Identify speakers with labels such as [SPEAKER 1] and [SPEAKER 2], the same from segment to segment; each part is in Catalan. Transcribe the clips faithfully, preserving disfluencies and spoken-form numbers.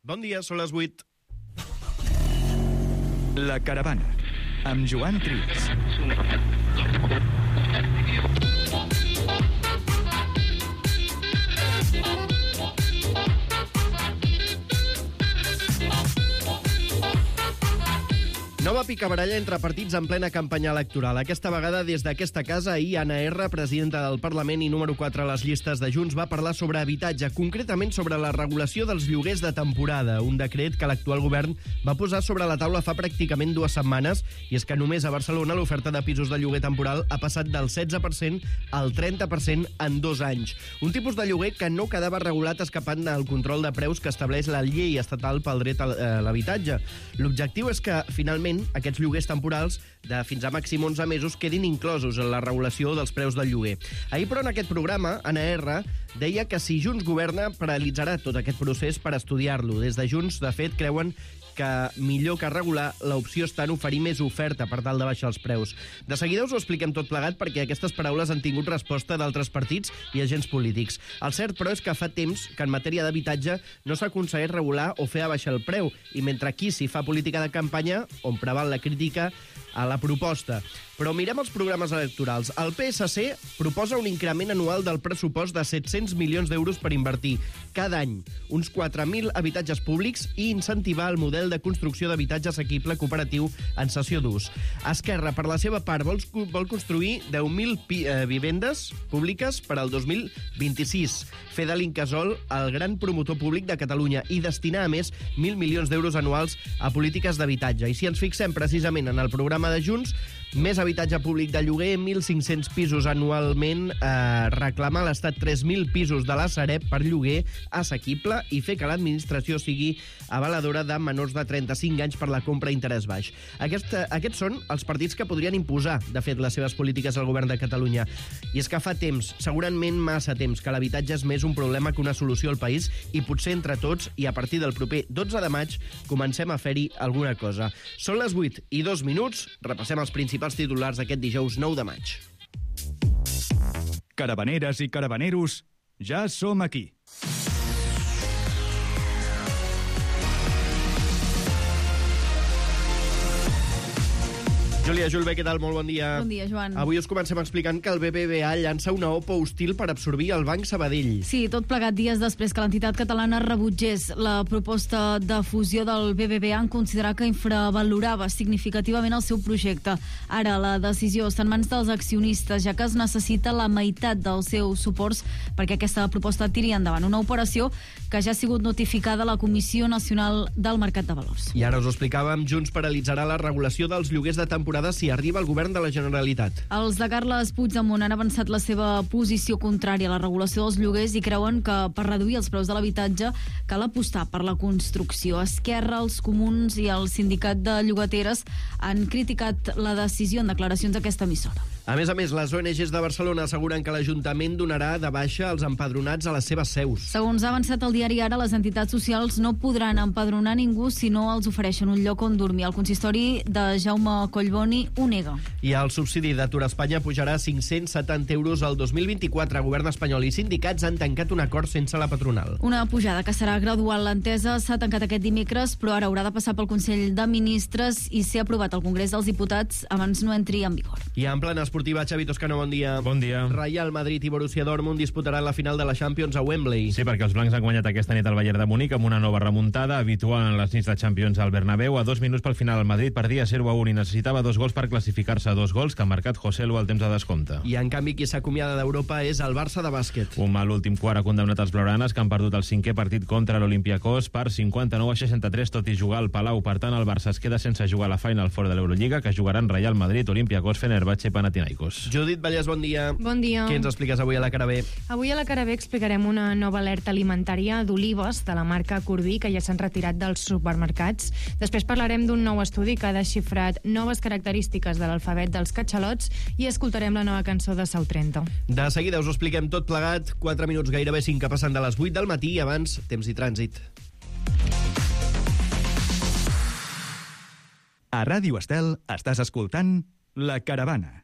[SPEAKER 1] Bon dia, són les vuit.
[SPEAKER 2] La Caravana, amb Joan Trias.
[SPEAKER 1] Nova picabaralla entre partits en plena campanya electoral. Aquesta vegada, des d'aquesta casa, ahir Anna R., presidenta del Parlament i número quatre a les llistes de Junts, va parlar sobre habitatge, concretament sobre la regulació dels lloguers de temporada, un decret que l'actual govern va posar sobre la taula fa pràcticament dues setmanes, i és que només a Barcelona l'oferta de pisos de lloguer temporal ha passat del setze per cent al trenta per cent en dos anys. Un tipus de lloguer que no quedava regulat escapant del control de preus que estableix la llei estatal pel dret a l'habitatge. L'objectiu és que, finalment, aquests lloguers temporals de fins a màxim onze mesos quedin inclosos en la regulació dels preus del lloguer. Ahir, però, en aquest programa, Anna R. deia que si Junts governa, paralitzarà tot aquest procés per estudiar-lo. Des de Junts, de fet, creuen que millor que regular, l'opció està en oferir més oferta per tal de baixar els preus. De seguida us ho expliquem tot plegat perquè aquestes paraules han tingut resposta d'altres partits i agents polítics. El cert, però, és que fa temps que en matèria d'habitatge no s'aconsegueix regular o fer abaixar el preu, i mentre aquí s'hi fa política de campanya, on preval la crítica a la proposta. Però mirem els programes electorals. El P S C proposa un increment anual del pressupost de set-cents milions d'euros per invertir cada any uns quatre mil habitatges públics i incentivar el model de construcció d'habitatge assequible cooperatiu en cessió d'ús. Esquerra, per la seva part, vol, vol construir deu mil eh, vivendes públiques per al dos mil vint-i-sis, fer de l'Incasòl el gran promotor públic de Catalunya i destinar, a més, mil milions d'euros anuals a polítiques d'habitatge. I si ens fixem precisament en el programa de Junts, més habitatge públic de lloguer, mil cinc-cents pisos anualment, eh, reclamar a l'Estat tres mil pisos de la Sareb per lloguer assequible i fer que l'administració sigui avaladora de menors de trenta-cinc anys per la compra a interès baix. Aquest, aquests són els partits que podrien imposar, de fet, les seves polítiques al govern de Catalunya. I és que fa temps, segurament massa temps, que l'habitatge és més un problema que una solució al país, i potser entre tots, i a partir del proper dotze de maig, comencem a fer-hi alguna cosa. Són les vuit i dos minuts, repassem els principals titulars d'aquest dijous nou de maig.
[SPEAKER 2] Caravaneres i caravaneros, ja som aquí.
[SPEAKER 1] Júlia Julve, què tal? Molt bon dia.
[SPEAKER 3] Bon dia, Joan.
[SPEAKER 1] Avui us comencem explicant que el B B V A llança una O P A hostil per absorbir el Banc Sabadell.
[SPEAKER 3] Sí, tot plegat dies després que l'entitat catalana rebutgés la proposta de fusió del B B V A en considerar que infravalorava significativament el seu projecte. Ara la decisió està en mans dels accionistes, ja que es necessita la meitat dels seus suports perquè aquesta proposta tiri endavant. Una operació que ja ha sigut notificada a la Comissió Nacional del Mercat de Valors.
[SPEAKER 1] I ara us ho explicàvem, Junts paralitzarà la regulació dels lloguers de temporada si arriba el govern de la Generalitat.
[SPEAKER 3] Els de Carles Puigdemont han avançat la seva posició contrària a la regulació dels lloguers i creuen que per reduir els preus de l'habitatge cal apostar per la construcció. Esquerra, els comuns i el sindicat de llogateres han criticat la decisió en declaracions d'aquesta emissora.
[SPEAKER 1] A més a més, les O N Ges de Barcelona asseguren que l'Ajuntament donarà de baixa els empadronats a les seves seus.
[SPEAKER 3] Segons ha avançat el diari Ara, les entitats socials no podran empadronar ningú si no els ofereixen un lloc on dormir. El consistori de Jaume Collboni ho nega.
[SPEAKER 1] I el subsidi d'atur a Espanya pujarà cinc-cents setanta euros al dos mil vint-i-quatre. Govern espanyol i sindicats han tancat un acord sense la patronal.
[SPEAKER 3] Una pujada que serà gradual. L'entesa s'ha tancat aquest dimecres, però ara haurà de passar pel Consell de Ministres i ser aprovat al Congrés dels Diputats abans no entri en vigor.
[SPEAKER 1] I en plena esportiva, Xavi Toscano, bon dia.
[SPEAKER 4] Bon dia.
[SPEAKER 1] Real Madrid i Borussia Dortmund disputaran la final de la Champions a Wembley.
[SPEAKER 4] Sí, perquè els blancs han guanyat aquesta nit al Bayern de Múnich amb una nova remuntada, habitual en les nits de Champions al Bernabéu. A dos minuts pel final el Madrid perdia zero a un i necessitava dos gols per classificar-se, dos gols que ha marcat José Lu al temps de descompte.
[SPEAKER 1] I en canvi qui s'acomiada d'Europa és el Barça de bàsquet.
[SPEAKER 4] Un mal últim quart ha condemnat els blaugranes, que han perdut el cinquè partit contra l'Olympiacos per cinquanta-nou a seixanta-tres, tot i jugar al Palau. Per tant, el Barça es queda sense jugar a la Final Four de l'Eurolliga, que jugaran Real Madrid, Olympiacos, Fenerbahce, Panathinaikos.
[SPEAKER 1] Judit Vallès, bon dia.
[SPEAKER 5] Bon dia.
[SPEAKER 1] Què ens expliques avui a la cara B?
[SPEAKER 5] Avui a la cara B explicarem una nova alerta alimentària d'olives de la marca Corbí, que ja s'han retirat dels supermercats. Després parlarem d'un nou estudi que ha desxifrat noves característiques de l'alfabet dels catxalots i escoltarem la nova cançó de Sau trenta.
[SPEAKER 1] De seguida us ho expliquem tot plegat. quatre minuts, gairebé cinc que passen de les vuit del matí, i abans, temps i trànsit.
[SPEAKER 2] A Ràdio Estel estàs escoltant La Caravana.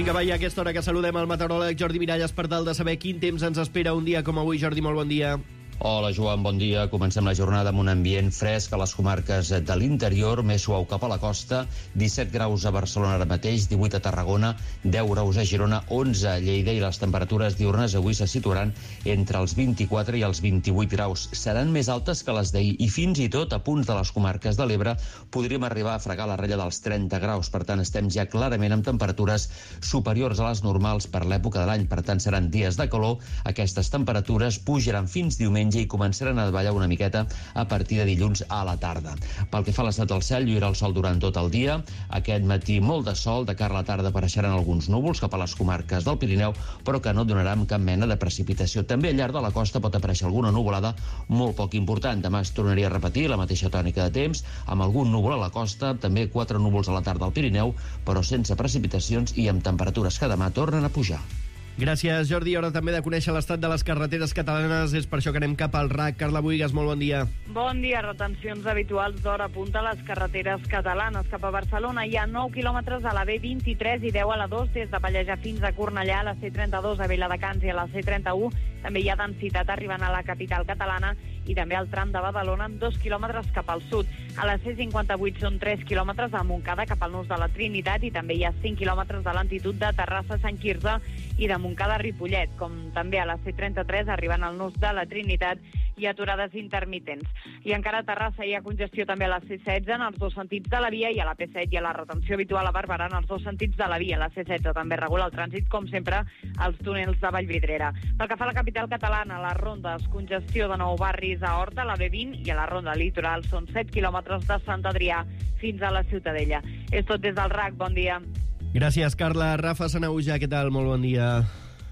[SPEAKER 1] Vinga, va, i a aquesta hora que saludem el meteoròleg Jordi Miralles per tal de saber quin temps ens espera un dia com avui. Jordi, molt bon dia.
[SPEAKER 6] Hola, Joan, bon dia. Comencem la jornada amb un ambient fresc a les comarques de l'interior, més suau cap a la costa, disset graus a Barcelona ara mateix, divuit a Tarragona, deu graus a Girona, onze a Lleida, i les temperatures diurnes avui se situaran entre els vint-i-quatre i els vint-i-vuit graus. Seran més altes que les d'ahir i fins i tot a punts de les comarques de l'Ebre podríem arribar a fregar la ratlla dels trenta graus. Per tant, estem ja clarament amb temperatures superiors a les normals per l'època de l'any. Per tant, seran dies de calor. Aquestes temperatures pujaran fins diumenge i començaran a davallar una miqueta a partir de dilluns a la tarda. Pel que fa a l'estat del cel, lluirà el sol durant tot el dia. Aquest matí molt de sol, de cara a la tarda apareixeran alguns núvols cap a les comarques del Pirineu, però que no donaran cap mena de precipitació. També al llarg de la costa pot aparèixer alguna nuvolada molt poc important. Demà es tornaria a repetir la mateixa tònica de temps, amb algun núvol a la costa, també quatre núvols a la tarda al Pirineu, però sense precipitacions i amb temperatures que demà tornen a pujar.
[SPEAKER 1] Gràcies, Jordi. Hora també de conèixer l'estat de les carreteres catalanes. És per això que anem cap al R A C. Carla Buigas, molt bon dia.
[SPEAKER 7] Bon dia. Retencions habituals d'hora punta a les carreteres catalanes. Cap a Barcelona hi ha nou quilòmetres a la B vint-i-tres i deu a la dos, des de Pallejà fins a Cornellà, a la C trenta-dos a Viladecans i a la C trenta-u. També hi ha densitat arribant a la capital catalana i també al tram de Badalona amb dos quilòmetres cap al sud. A la C cinquanta-vuit són tres quilòmetres a Montcada cap al nus de la Trinitat i també hi ha cinc quilòmetres de lentitud de Terrassa a Sant Quirze i de Montcada a Ripollet, com també a la C trenta-tres arribant al nus de la Trinitat i aturades intermitents. I encara a Terrassa hi ha congestió també a la C setze en els dos sentits de la via i a la P set i a la retenció habitual a Barberà en els dos sentits de la via. La C setze també regula el trànsit, com sempre, als túnels de Vallvidrera. Pel que fa a la capital catalana, les rondes, congestió de nou barris a Horta, a la B vint i a la ronda litoral són set quilòmetres de Sant Adrià fins a la Ciutadella. És tot des del R A C. Bon dia.
[SPEAKER 1] Gràcies, Carla. Rafa Sanauja, què tal? Molt bon dia.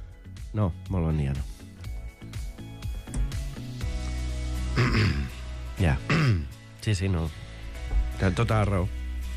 [SPEAKER 1] No, molt bon dia, no. Ja. Sí, sí, no. Té tota la raó.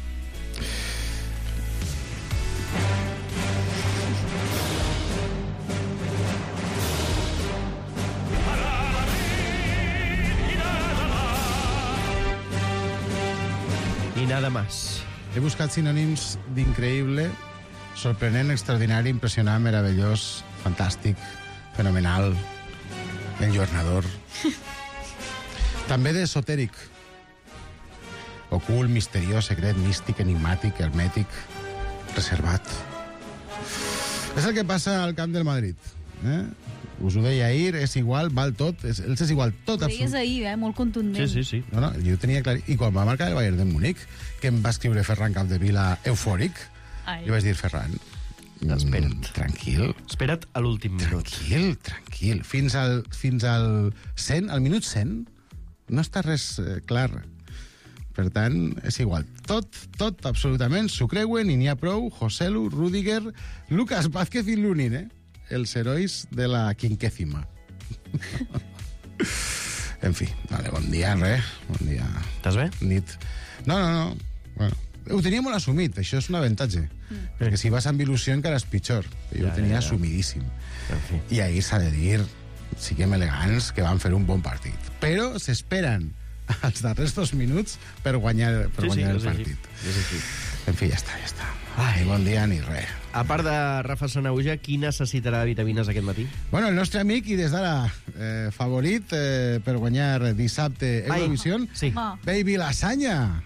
[SPEAKER 1] I nada más.
[SPEAKER 8] He buscat sinònims d'increïble, sorprenent, extraordinari, impressionant, meravellós, fantàstic, fenomenal, enlluernador. També d'esotèric. Ocult, misteriós, secret, místic, enigmàtic, hermètic, reservat. És el que passa al camp del Madrid. Eh? Us ho deia ahir, és igual, val tot, és, és igual tot.
[SPEAKER 3] Ho deies ahir, eh? Molt contundent.
[SPEAKER 1] Sí, sí, sí.
[SPEAKER 8] No, no, jo ho tenia clar. I quan va marcar el Bayern de Múnich, que em va escriure Ferran Capdevila eufòric,
[SPEAKER 3] Ai.
[SPEAKER 8] jo vaig dir, Ferran,
[SPEAKER 1] Espera't.
[SPEAKER 8] mm, tranquil,
[SPEAKER 1] Espera't a l'últim minut.
[SPEAKER 8] tranquil, tranquil. Fins al, fins al cent, al minut cent, no està res eh, clar. Per tant, és igual. Tot, tot, absolutament, s'ho creuen i n'hi ha prou. Joselu, Rüdiger, Lucas Vázquez i Lunin, eh? Els herois de la quinquècima. En fi, vale, bon dia, res. Bon dia.
[SPEAKER 1] Estàs bé?
[SPEAKER 8] Nit. No, no, no. Bueno, ho tenia molt assumit, això és un avantatge. Mm. Perquè si vas amb il·lusió encara és pitjor. Jo
[SPEAKER 1] Ja,
[SPEAKER 8] ho tenia
[SPEAKER 1] ja, ja.
[SPEAKER 8] assumidíssim.
[SPEAKER 1] En fi.
[SPEAKER 8] I ahir s'ha de dir, siguem elegants, que van fer un bon partit. Però s'esperen als darrers dos minuts per guanyar, per
[SPEAKER 1] Sí, sí,
[SPEAKER 8] guanyar el
[SPEAKER 1] és així.
[SPEAKER 8] partit.
[SPEAKER 1] És així.
[SPEAKER 8] En fi, ja està, ja està. Ai, bon dia ni res.
[SPEAKER 1] A part de Rafa Sanauja, qui necessitarà vitamines aquest matí?
[SPEAKER 8] Bueno, el nostre amic i des d'ara eh, favorit eh, per guanyar dissabte Eurovision,
[SPEAKER 1] Sí.
[SPEAKER 3] Home.
[SPEAKER 8] Baby Lasagna.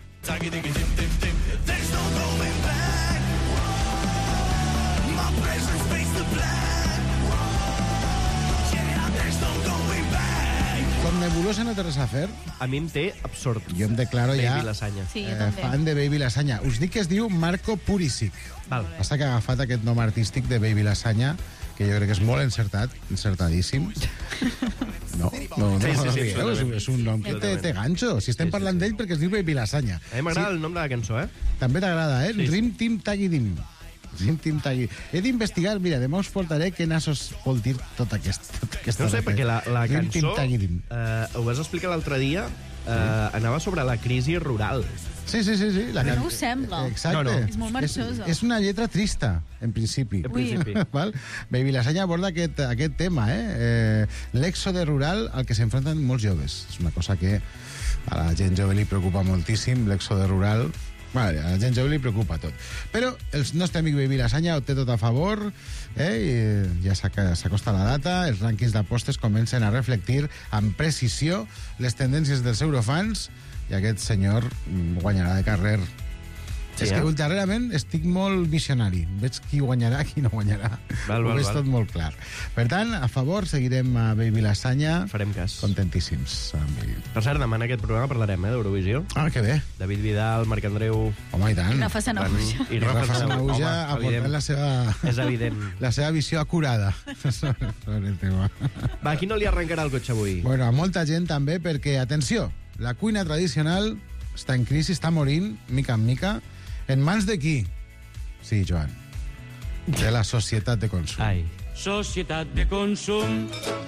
[SPEAKER 8] Com nebulosa no té res a fer,
[SPEAKER 1] A mi em té absurd.
[SPEAKER 8] jo em declaro ja
[SPEAKER 1] Baby lasanya.
[SPEAKER 3] Sí, jo
[SPEAKER 8] eh,
[SPEAKER 3] també.
[SPEAKER 8] fan de Baby Lasagna. Us dic que es diu Marco Purisic.
[SPEAKER 1] Val.
[SPEAKER 8] Passa que ha agafat aquest nom artístic de Baby Lasagna, que jo crec que és molt encertat, encertadíssim. No, no, no,
[SPEAKER 1] Sí, sí, sí,
[SPEAKER 8] no rieu, és,
[SPEAKER 1] absolutament.
[SPEAKER 8] és un nom que té, té ganxo. Si estem
[SPEAKER 1] Sí, sí,
[SPEAKER 8] parlant
[SPEAKER 1] sí.
[SPEAKER 8] d'ell perquè es diu Baby Lasagna.
[SPEAKER 1] A mi m'agrada el nom de la cançó, eh?
[SPEAKER 8] També t'agrada, eh?
[SPEAKER 1] Sí, sí.
[SPEAKER 8] Rim Tim Tagidim. Rim Tim Tagidim. He d'investigar, mira, demà us portaré què nassos vol dir tot aquest, tot aquesta...
[SPEAKER 1] No sé, perquè la, la
[SPEAKER 8] Rim Tim
[SPEAKER 1] cançó,
[SPEAKER 8] Tagidim.
[SPEAKER 1] eh, ho vas explicar l'altre dia, eh, anava sobre la crisi rural.
[SPEAKER 8] Sí, sí, sí. sí la
[SPEAKER 3] No
[SPEAKER 8] can-
[SPEAKER 3] ho sembla.
[SPEAKER 8] Exacte.
[SPEAKER 1] No, no.
[SPEAKER 3] És molt marxosa.
[SPEAKER 8] És, és una lletra trista, en principi.
[SPEAKER 1] En principi.
[SPEAKER 8] Val? Baby Lasagna aborda aquest, aquest tema, eh? eh L'èxode rural al que s'enfronten molts joves. És una cosa que a la gent jove li preocupa moltíssim, l'èxode rural. Vale, a la gent jove li preocupa tot. Però el nostre amic Baby Lasanya ho té tot a favor, eh? I ja s'acosta la data, els rànquings d'apostes comencen a reflectir amb precisió les tendències dels eurofans i aquest senyor guanyarà de carrer. Sí, és que eh? darrerament estic molt visionari. Veig qui guanyarà, qui no guanyarà. Val, val, Ho veig val. tot molt clar. Per tant, a favor, seguirem a Baby Lasanya.
[SPEAKER 1] Farem cas.
[SPEAKER 8] Contentíssims amb ell.
[SPEAKER 1] Per cert, demà en aquest programa parlarem eh, d'Eurovisió.
[SPEAKER 8] Ah, que bé.
[SPEAKER 1] David Vidal, Marc Andreu...
[SPEAKER 8] Home, i tant.
[SPEAKER 3] I Rafa Sanahuja.
[SPEAKER 8] I Rafa Sanahuja aportant la seva...
[SPEAKER 1] És evident.
[SPEAKER 8] La seva visió acurada sobre el tema.
[SPEAKER 1] Va, qui no li arrencarà el cotxe avui?
[SPEAKER 8] Bueno, a molta gent també, perquè, atenció, la cuina tradicional està en crisi, està morint, mica en mica. En mans de qui? Sí, Joan. De la societat de consum.
[SPEAKER 1] Ai.
[SPEAKER 9] Societat de consum.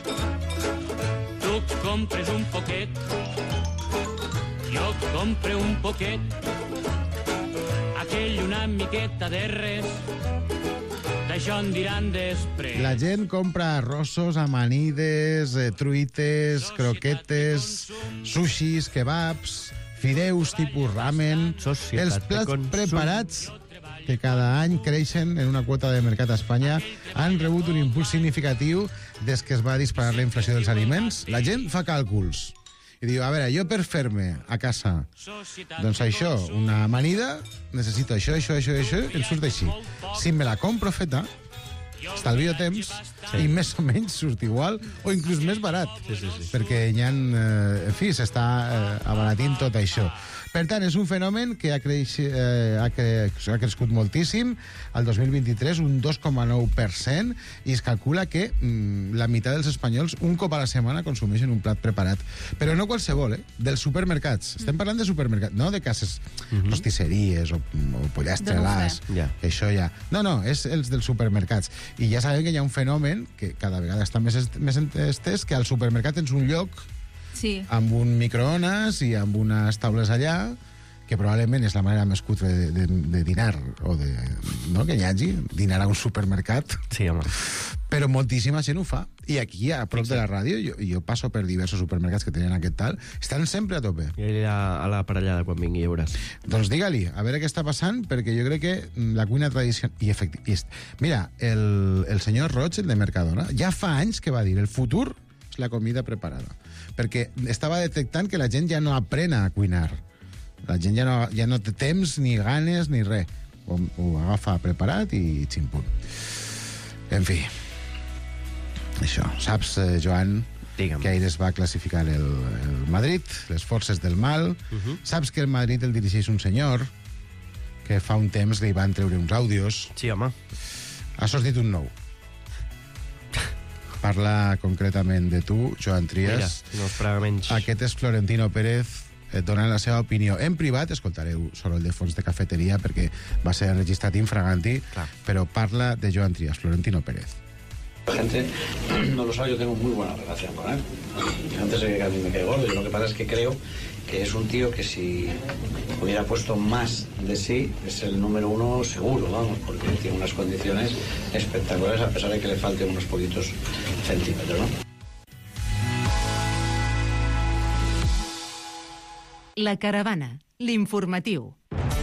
[SPEAKER 9] Tu compres un poquet. Jo compre un poquet. Aquell una miqueta de res. D'això en diran després.
[SPEAKER 8] La gent compra arrossos, amanides, eh, truites, croquetes, sushis, kebabs, fideus tipus ramen,
[SPEAKER 1] Societat
[SPEAKER 8] els plats preparats que cada any creixen en una quota de mercat a Espanya han rebut un impuls significatiu des que es va disparar la inflació dels aliments. La gent fa càlculs i diu, a veure, jo per fer-me a casa doncs això, una amanida, necessito això, això, això, això, i em surt així. Si me la compro feta, estalvio temps sí. i més o menys surt igual o inclús més barat
[SPEAKER 1] sí, sí, sí.
[SPEAKER 8] perquè hi ha, eh, en fi, s'està eh, abaratint tot això. Per tant, és un fenomen que ha, creix, eh, ha, cre ha crescut moltíssim el dos mil vint-i-tres, un dos coma nou per cent, i es calcula que mm, la meitat dels espanyols un cop a la setmana consumeixen un plat preparat. Però no qualsevol, eh? Dels supermercats. Estem parlant de supermercats, no de cases uh-huh. rostisseries o, o pollastres,
[SPEAKER 1] yeah.
[SPEAKER 8] això ja. No, no, és els dels supermercats. I ja sabem que hi ha un fenomen que cada vegada està més, més estès, que al supermercat tens un lloc
[SPEAKER 3] sí.
[SPEAKER 8] amb un microones i amb unes taules allà, que probablement és la manera més cutre de, de, de dinar, o de, no, que hi hagi, dinar a un supermercat.
[SPEAKER 1] Sí, home.
[SPEAKER 8] Però moltíssima gent ho fa. I aquí, a prop de la ràdio, jo, jo passo per diversos supermercats que tenen aquest tal, estan sempre a tope.
[SPEAKER 1] I anirà a la parellada quan vingui, ja veuràs.
[SPEAKER 8] Doncs digue-li, a veure què està passant, perquè jo crec que la cuina tradicional... I efecti... Mira, el, el senyor Roig, el de Mercadona, ja fa anys que va dir el futur és la comida preparada. Perquè estava detectant que la gent ja no aprena a cuinar. La gent ja no, ja no té temps, ni ganes, ni res. Ho, ho agafa preparat i ximpum. En fi, això. Saps, eh, Joan,
[SPEAKER 1] Digue'm.
[SPEAKER 8] que ahir es va classificar el, el Madrid, les forces del mal. Uh-huh. Saps que el Madrid el dirigeix un senyor que fa un temps li van treure uns àudios.
[SPEAKER 1] Sí, home.
[SPEAKER 8] Ha sortit un nou. Parla concretament de tu, Joan Trias.
[SPEAKER 1] Mira, no esperava menys.
[SPEAKER 8] Aquest és Florentino Pérez, eh, donant la seva opinió. En privat, escoltareu soroll de fons de cafeteria perquè va ser registrat infraganti,
[SPEAKER 1] Clar.
[SPEAKER 8] però parla de Joan Trias, Florentino Pérez.
[SPEAKER 10] La gente no lo sabe, yo tengo muy buena relación con él. Antes de que a mí me quede gordo, yo lo que pasa es que creo que es un tío que si hubiera puesto más de sí, es el número uno seguro, vamos, porque tiene unas condiciones espectaculares a pesar de que le falten unos poquitos centímetros, ¿no?
[SPEAKER 11] La Caravana, l'informatiu.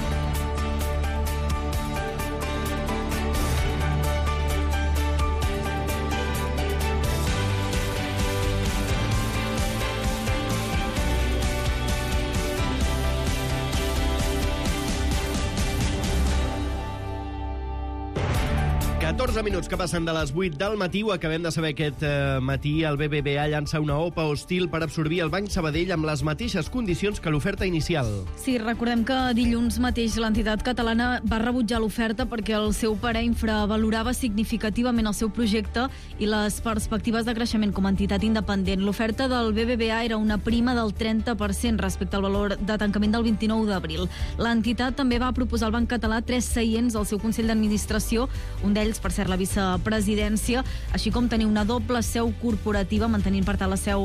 [SPEAKER 1] catorze minuts que passen de les vuit del matí. Ho acabem de saber aquest eh, matí. El B B V A llança una OPA hostil per absorbir el Banc Sabadell amb les mateixes condicions que l'oferta inicial.
[SPEAKER 3] Sí, recordem que dilluns mateix l'entitat catalana va rebutjar l'oferta perquè el seu parer infravalorava significativament el seu projecte i les perspectives de creixement com a entitat independent. L'oferta del B B V A era una prima del trenta per cent respecte al valor de tancament del vint-i-nou d'abril. L'entitat també va proposar al Banc Català tres seients al seu Consell d'Administració, un d'ells, per cert, la vicepresidència, així com tenir una doble seu corporativa, mantenint per tant la seu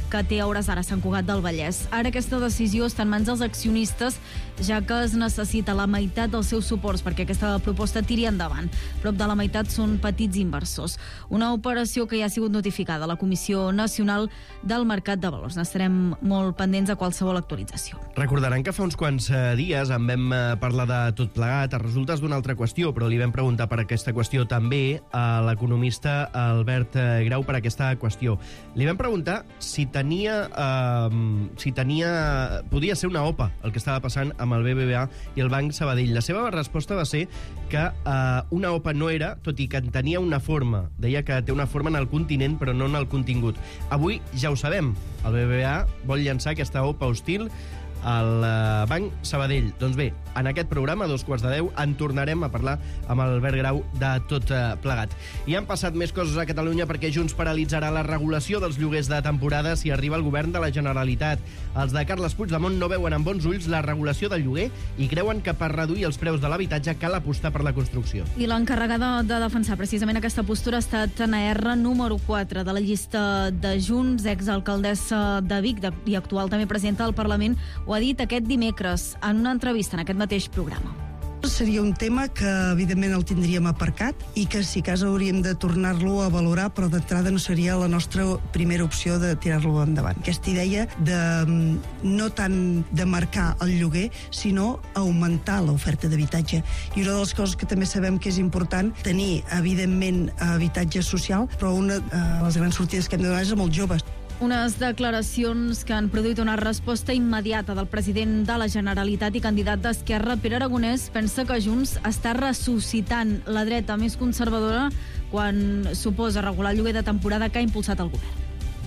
[SPEAKER 3] que té a hores d'ara Sant Cugat del Vallès. Ara aquesta decisió està en mans dels accionistes, ja que es necessita la meitat dels seus suports perquè aquesta proposta tiri endavant. Prop de la meitat són petits inversors. Una operació que ja ha sigut notificada a la Comissió Nacional del Mercat de Valors. N'estarem molt pendents de qualsevol actualització.
[SPEAKER 1] Recordaran que fa uns quants dies en vam parlar de tot plegat a resultes d'una altra qüestió, però li vam preguntar per aquesta qüestió també a l'economista Albert Grau per aquesta qüestió. Li vam preguntar si tenia, eh, si tenia, podia ser una O P A el que estava passant amb el B B V A i el Banc Sabadell. La seva resposta va ser que eh, una O P A no era, tot i que en tenia una forma. Deia que té una forma en el continent, però no en el contingut. Avui ja ho sabem, el B B V A vol llançar aquesta O P A hostil al Banc Sabadell. Doncs bé, en aquest programa, a dos quarts de deu, en tornarem a parlar amb Albert Grau de tot plegat. I han passat més coses a Catalunya perquè Junts paralitzarà la regulació dels lloguers de temporada si arriba el govern de la Generalitat. Els de Carles Puigdemont no veuen amb bons ulls la regulació del lloguer i creuen que per reduir els preus de l'habitatge cal apostar per la construcció.
[SPEAKER 3] I l'encarregada de defensar precisament aquesta postura ha estat Anna R, número quatre de la llista de Junts, exalcaldessa de Vic i actual també presidenta del Parlament. Ho ha dit aquest dimecres en una entrevista en aquest mateix programa.
[SPEAKER 12] Seria un tema que, evidentment, el tindríem aparcat i que, si cas, hauríem de tornar-lo a valorar, però d'entrada no seria la nostra primera opció de tirar-lo endavant. Aquesta idea de no tant de marcar el lloguer, sinó augmentar l'oferta d'habitatge. I una de les coses que també sabem que és important, tenir, evidentment, habitatge social, però una de les grans sortides que hem de donar és amb els joves.
[SPEAKER 3] Unes declaracions que han produït una resposta immediata del president de la Generalitat i candidat d'Esquerra, Pere Aragonès, pensa que Junts està ressuscitant la dreta més conservadora quan suposa regular el lloguer de temporada que ha impulsat el govern.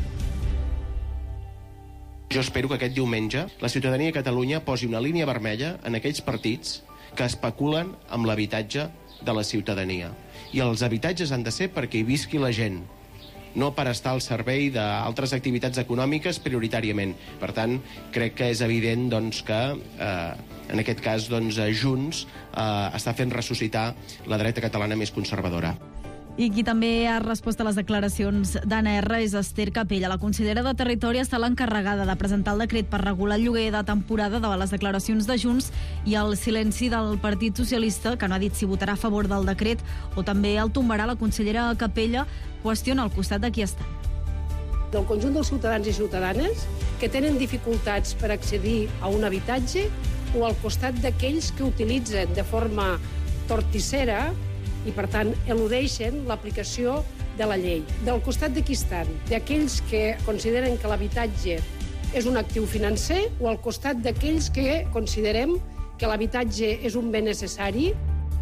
[SPEAKER 13] Jo espero que aquest diumenge la ciutadania de Catalunya posi una línia vermella en aquells partits que especulen amb l'habitatge de la ciutadania. I els habitatges han de ser perquè hi visqui la gent, no per estar al servei d'altres activitats econòmiques prioritàriament. Per tant, crec que és evident doncs, que eh, en aquest cas doncs, Junts eh, està fent ressuscitar la dreta catalana més conservadora.
[SPEAKER 3] I qui també ha respost a les declaracions d'Anna R és Esther Capella. La consellera de Territori està l'encarregada de presentar el decret per regular el lloguer de temporada davant les declaracions de Junts i el silenci del Partit Socialista, que no ha dit si votarà a favor del decret o també el tombarà. La consellera Capella qüestiona al costat de qui està.
[SPEAKER 14] Del conjunt dels ciutadans i ciutadanes que tenen dificultats per accedir a un habitatge o al costat d'aquells que utilitzen de forma torticera i, per tant, eludeixen l'aplicació de la llei. Del costat de qui estan? D'aquells que consideren que l'habitatge és un actiu financer o al costat d'aquells que considerem que l'habitatge és un bé necessari?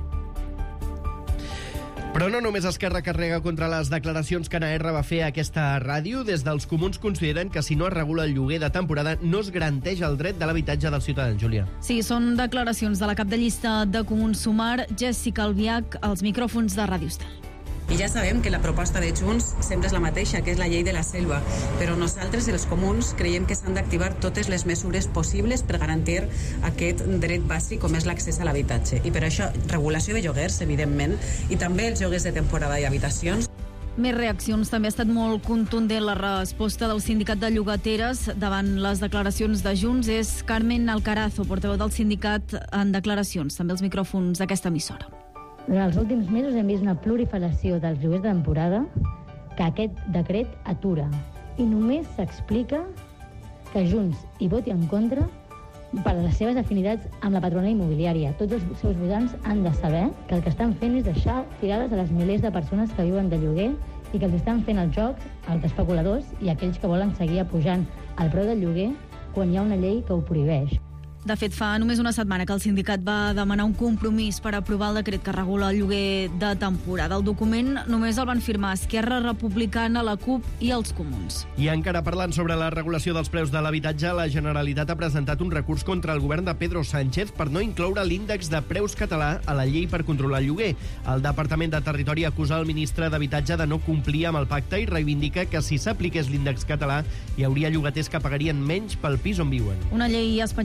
[SPEAKER 1] Però no només Esquerra carrega contra les declaracions que Anna R va fer a aquesta ràdio. Des dels comuns consideren que si no es regula el lloguer de temporada no es garanteix el dret de l'habitatge dels ciutadans. Júlia.
[SPEAKER 3] Sí, són declaracions de la cap de llista de Comuns Sumar, Jessica Albiach, als micròfons de Ràdio Estel.
[SPEAKER 15] I ja sabem que la proposta de Junts sempre és la mateixa, que és la llei de la selva, però nosaltres, els comuns, creiem que s'han d'activar totes les mesures possibles per garantir aquest dret bàsic com és l'accés a l'habitatge. I per això, regulació de lloguers, evidentment, i també els lloguers de temporada i habitacions.
[SPEAKER 3] Més reaccions. També ha estat molt contundent la resposta del sindicat de llogateres davant les declaracions de Junts. És Carmen Alcarazo, portaveu del sindicat, en declaracions, també els micròfons d'aquesta emissora.
[SPEAKER 16] Durant els últims mesos hem vist una proliferació dels lloguers de temporada que aquest decret atura. I només s'explica que Junts hi voti en contra per les seves afinitats amb la patrona immobiliària. Tots els seus votants han de saber que el que estan fent és deixar tirades a les milers de persones que viuen de lloguer i que els estan fent el joc als especuladors i aquells que volen seguir apujant el preu del lloguer quan hi ha una llei que ho prohibeix.
[SPEAKER 3] De fet, fa només una setmana que el sindicat va demanar un compromís per aprovar el decret que regula el lloguer de temporada. El document només el van firmar Esquerra Republicana, la CUP i els Comuns.
[SPEAKER 1] I encara parlant sobre la regulació dels preus de l'habitatge, la Generalitat ha presentat un recurs contra el govern de Pedro Sánchez per no incloure l'índex de preus català a la llei per controlar el lloguer. El Departament de Territori acusa el ministre d'Habitatge de no complir amb el pacte i reivindica que si s'apliqués l'índex català hi hauria llogaters que pagarien menys pel pis on viuen.
[SPEAKER 3] Una llei espanyola que s'ha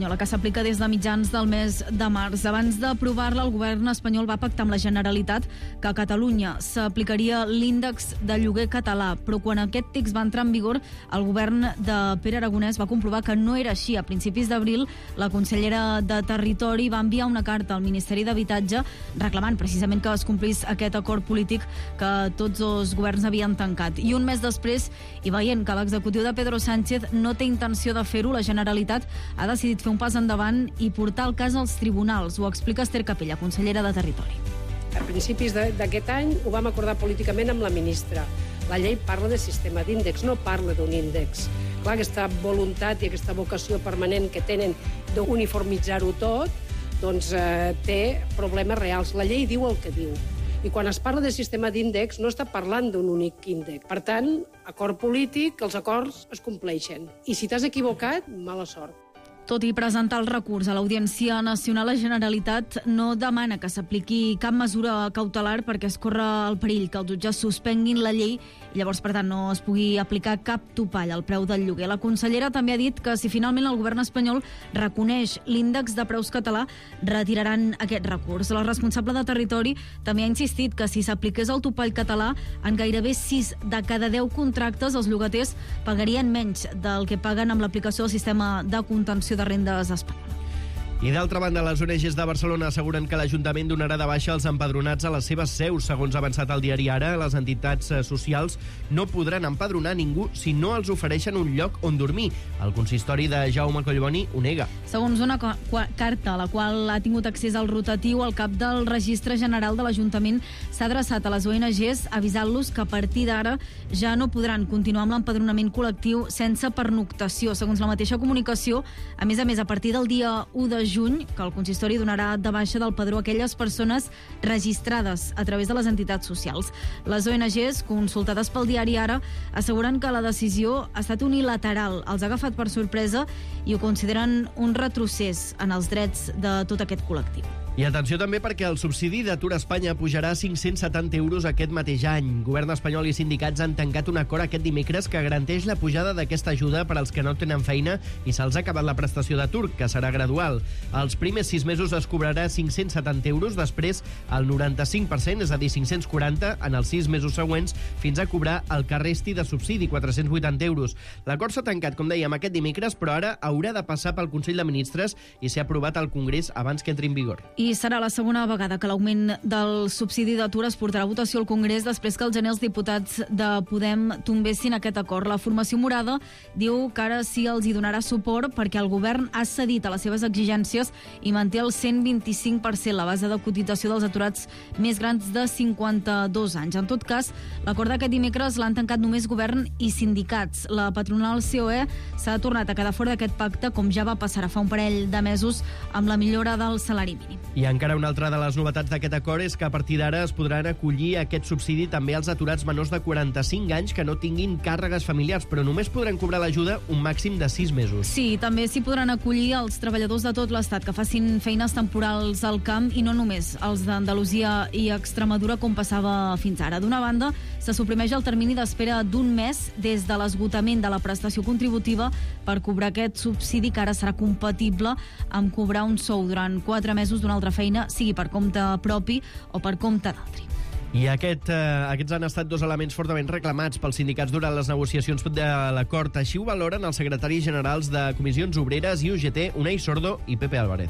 [SPEAKER 3] s'aplica des de mitjans del mes de març. Abans d'aprovar-la, el govern espanyol va pactar amb la Generalitat que a Catalunya s'aplicaria l'índex de lloguer català, però quan aquest text va entrar en vigor, el govern de Pere Aragonès va comprovar que no era així. A principis d'abril, la consellera de Territori va enviar una carta al Ministeri d'Habitatge reclamant precisament que es complís aquest acord polític que tots els governs havien tancat. I un mes després, i veient que l'executiu de Pedro Sánchez no té intenció de fer-ho, la Generalitat ha decidit fer un pas endavant i portar el cas als tribunals. Ho explica Esther Capella, consellera de Territori.
[SPEAKER 14] A principis d'aquest any ho vam acordar políticament amb la ministra. La llei parla de sistema d'índex, no parla d'un índex. Clar, aquesta voluntat i aquesta vocació permanent que tenen d'uniformitzar-ho tot, doncs eh, té problemes reals. La llei diu el que diu. I quan es parla de sistema d'índex no està parlant d'un únic índex. Per tant, acord polític, els acords es compleixen. I si t'has equivocat, mala sort.
[SPEAKER 3] Tot i presentar el recurs a l'Audiència Nacional, la Generalitat no demana que s'apliqui cap mesura cautelar perquè es corre el perill que els jutges suspenguin la llei i llavors, per tant, no es pugui aplicar cap topall al preu del lloguer. La consellera també ha dit que si finalment el govern espanyol reconeix l'índex de preus català, retiraran aquest recurs. La responsable de Territori també ha insistit que si s'apliqués el topall català, en gairebé sis de cada deu contractes els llogaters pagarien menys del que paguen amb l'aplicació del sistema de contenció de rendes espanyol.
[SPEAKER 1] I d'altra banda, les O N Ges de Barcelona asseguren que l'Ajuntament donarà de baixa els empadronats a les seves seus. Segons ha avançat el diari Ara, les entitats socials no podran empadronar ningú si no els ofereixen un lloc on dormir. El consistori de Jaume Collboni ho nega.
[SPEAKER 3] Segons una carta a la qual ha tingut accés al rotatiu, el cap del Registre General de l'Ajuntament s'ha adreçat a les O N Ges avisant-los que a partir d'ara ja no podran continuar amb l'empadronament col·lectiu sense pernoctació. Segons la mateixa comunicació, a més a més, a partir del dia u de juny, que el consistori donarà de baixa del padró aquelles persones registrades a través de les entitats socials. Les O N Ges, consultades pel diari Ara, asseguren que la decisió ha estat unilateral, els ha agafat per sorpresa i ho consideren un retrocés en els drets de tot aquest col·lectiu.
[SPEAKER 1] I atenció també perquè el subsidi d'atur a Espanya pujarà a cinc-cents setanta euros aquest mateix any. Govern espanyol i sindicats han tancat un acord aquest dimecres que garanteix la pujada d'aquesta ajuda per als que no tenen feina i se'ls ha acabat la prestació d'atur, que serà gradual. Els primers sis mesos es cobrarà cinc-cents setanta euros, després el noranta-cinc per cent, és a dir, cinc-cents quaranta, en els sis mesos següents, fins a cobrar el que resti de subsidi, quatre-cents vuitanta euros. L'acord s'ha tancat, com dèiem, aquest dimecres, però ara haurà de passar pel Consell de Ministres i ser aprovat al Congrés abans que entri en vigor.
[SPEAKER 3] I serà la segona vegada que l'augment del subsidi d'atur es portarà a votació al Congrés després que al gener els diputats de Podem tombessin aquest acord. La formació morada diu que ara sí els hi donarà suport perquè el govern ha cedit a les seves exigències i manté el cent vint-i-cinc per cent, la base de cotització dels aturats més grans de cinquanta-dos anys. En tot cas, l'acord d'aquest dimecres l'han tancat només govern i sindicats. La patronal C O E s'ha tornat a quedar fora d'aquest pacte, com ja va passar fa un parell de mesos amb la millora del salari mínim.
[SPEAKER 1] I encara una altra de les novetats d'aquest acord és que a partir d'ara es podran acollir aquest subsidi també als aturats menors de quaranta-cinc anys que no tinguin càrregues familiars, però només podran cobrar l'ajuda un màxim de sis mesos.
[SPEAKER 3] Sí, també s'hi podran acollir els treballadors de tot l'Estat que facin feines temporals al camp i no només els d'Andalusia i Extremadura com passava fins ara. D'una banda, se suprimeix el termini d'espera d'un mes des de l'esgotament de la prestació contributiva per cobrar aquest subsidi, que ara serà compatible amb cobrar un sou durant quatre mesos d'una altra feina, sigui per compte propi o per compte d'altri.
[SPEAKER 1] I aquest, eh, aquests han estat dos elements fortament reclamats pels sindicats durant les negociacions de l'acord. Així ho valoren els secretaris generals de Comissions Obreres i U G T, Unai Sordo i Pepe Álvarez.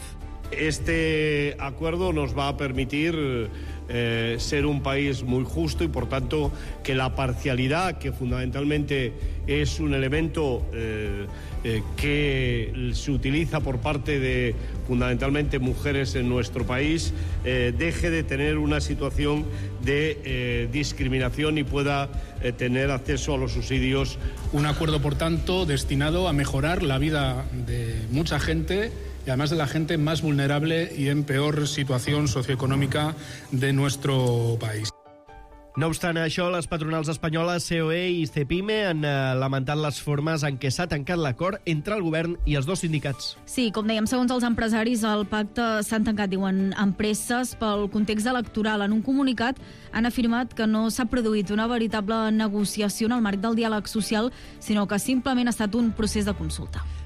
[SPEAKER 17] Este acuerdo nos va a permitir eh, ser un país muy justo y, por tanto, que la parcialidad, que fundamentalmente es un elemento eh, eh, que se utiliza por parte de fundamentalmente mujeres en nuestro país, eh, deje de tener una situación de eh, discriminación y pueda eh, tener acceso a los subsidios.
[SPEAKER 18] Un acuerdo, por tanto, destinado a mejorar la vida de mucha gente y además de la gente más vulnerable y en peor situación socioeconómica de nuestro país.
[SPEAKER 1] No obstant això, les patronals espanyoles C O E i Cepime han eh, lamentat les formes en què s'ha tancat l'acord entre el govern i els dos sindicats.
[SPEAKER 3] Sí, com dèiem, segons els empresaris, el pacte s'han tancat, diuen, amb presses pel context electoral. En un comunicat han afirmat que no s'ha produït una veritable negociació en el marc del diàleg social, sinó que simplement ha estat un procés de consulta.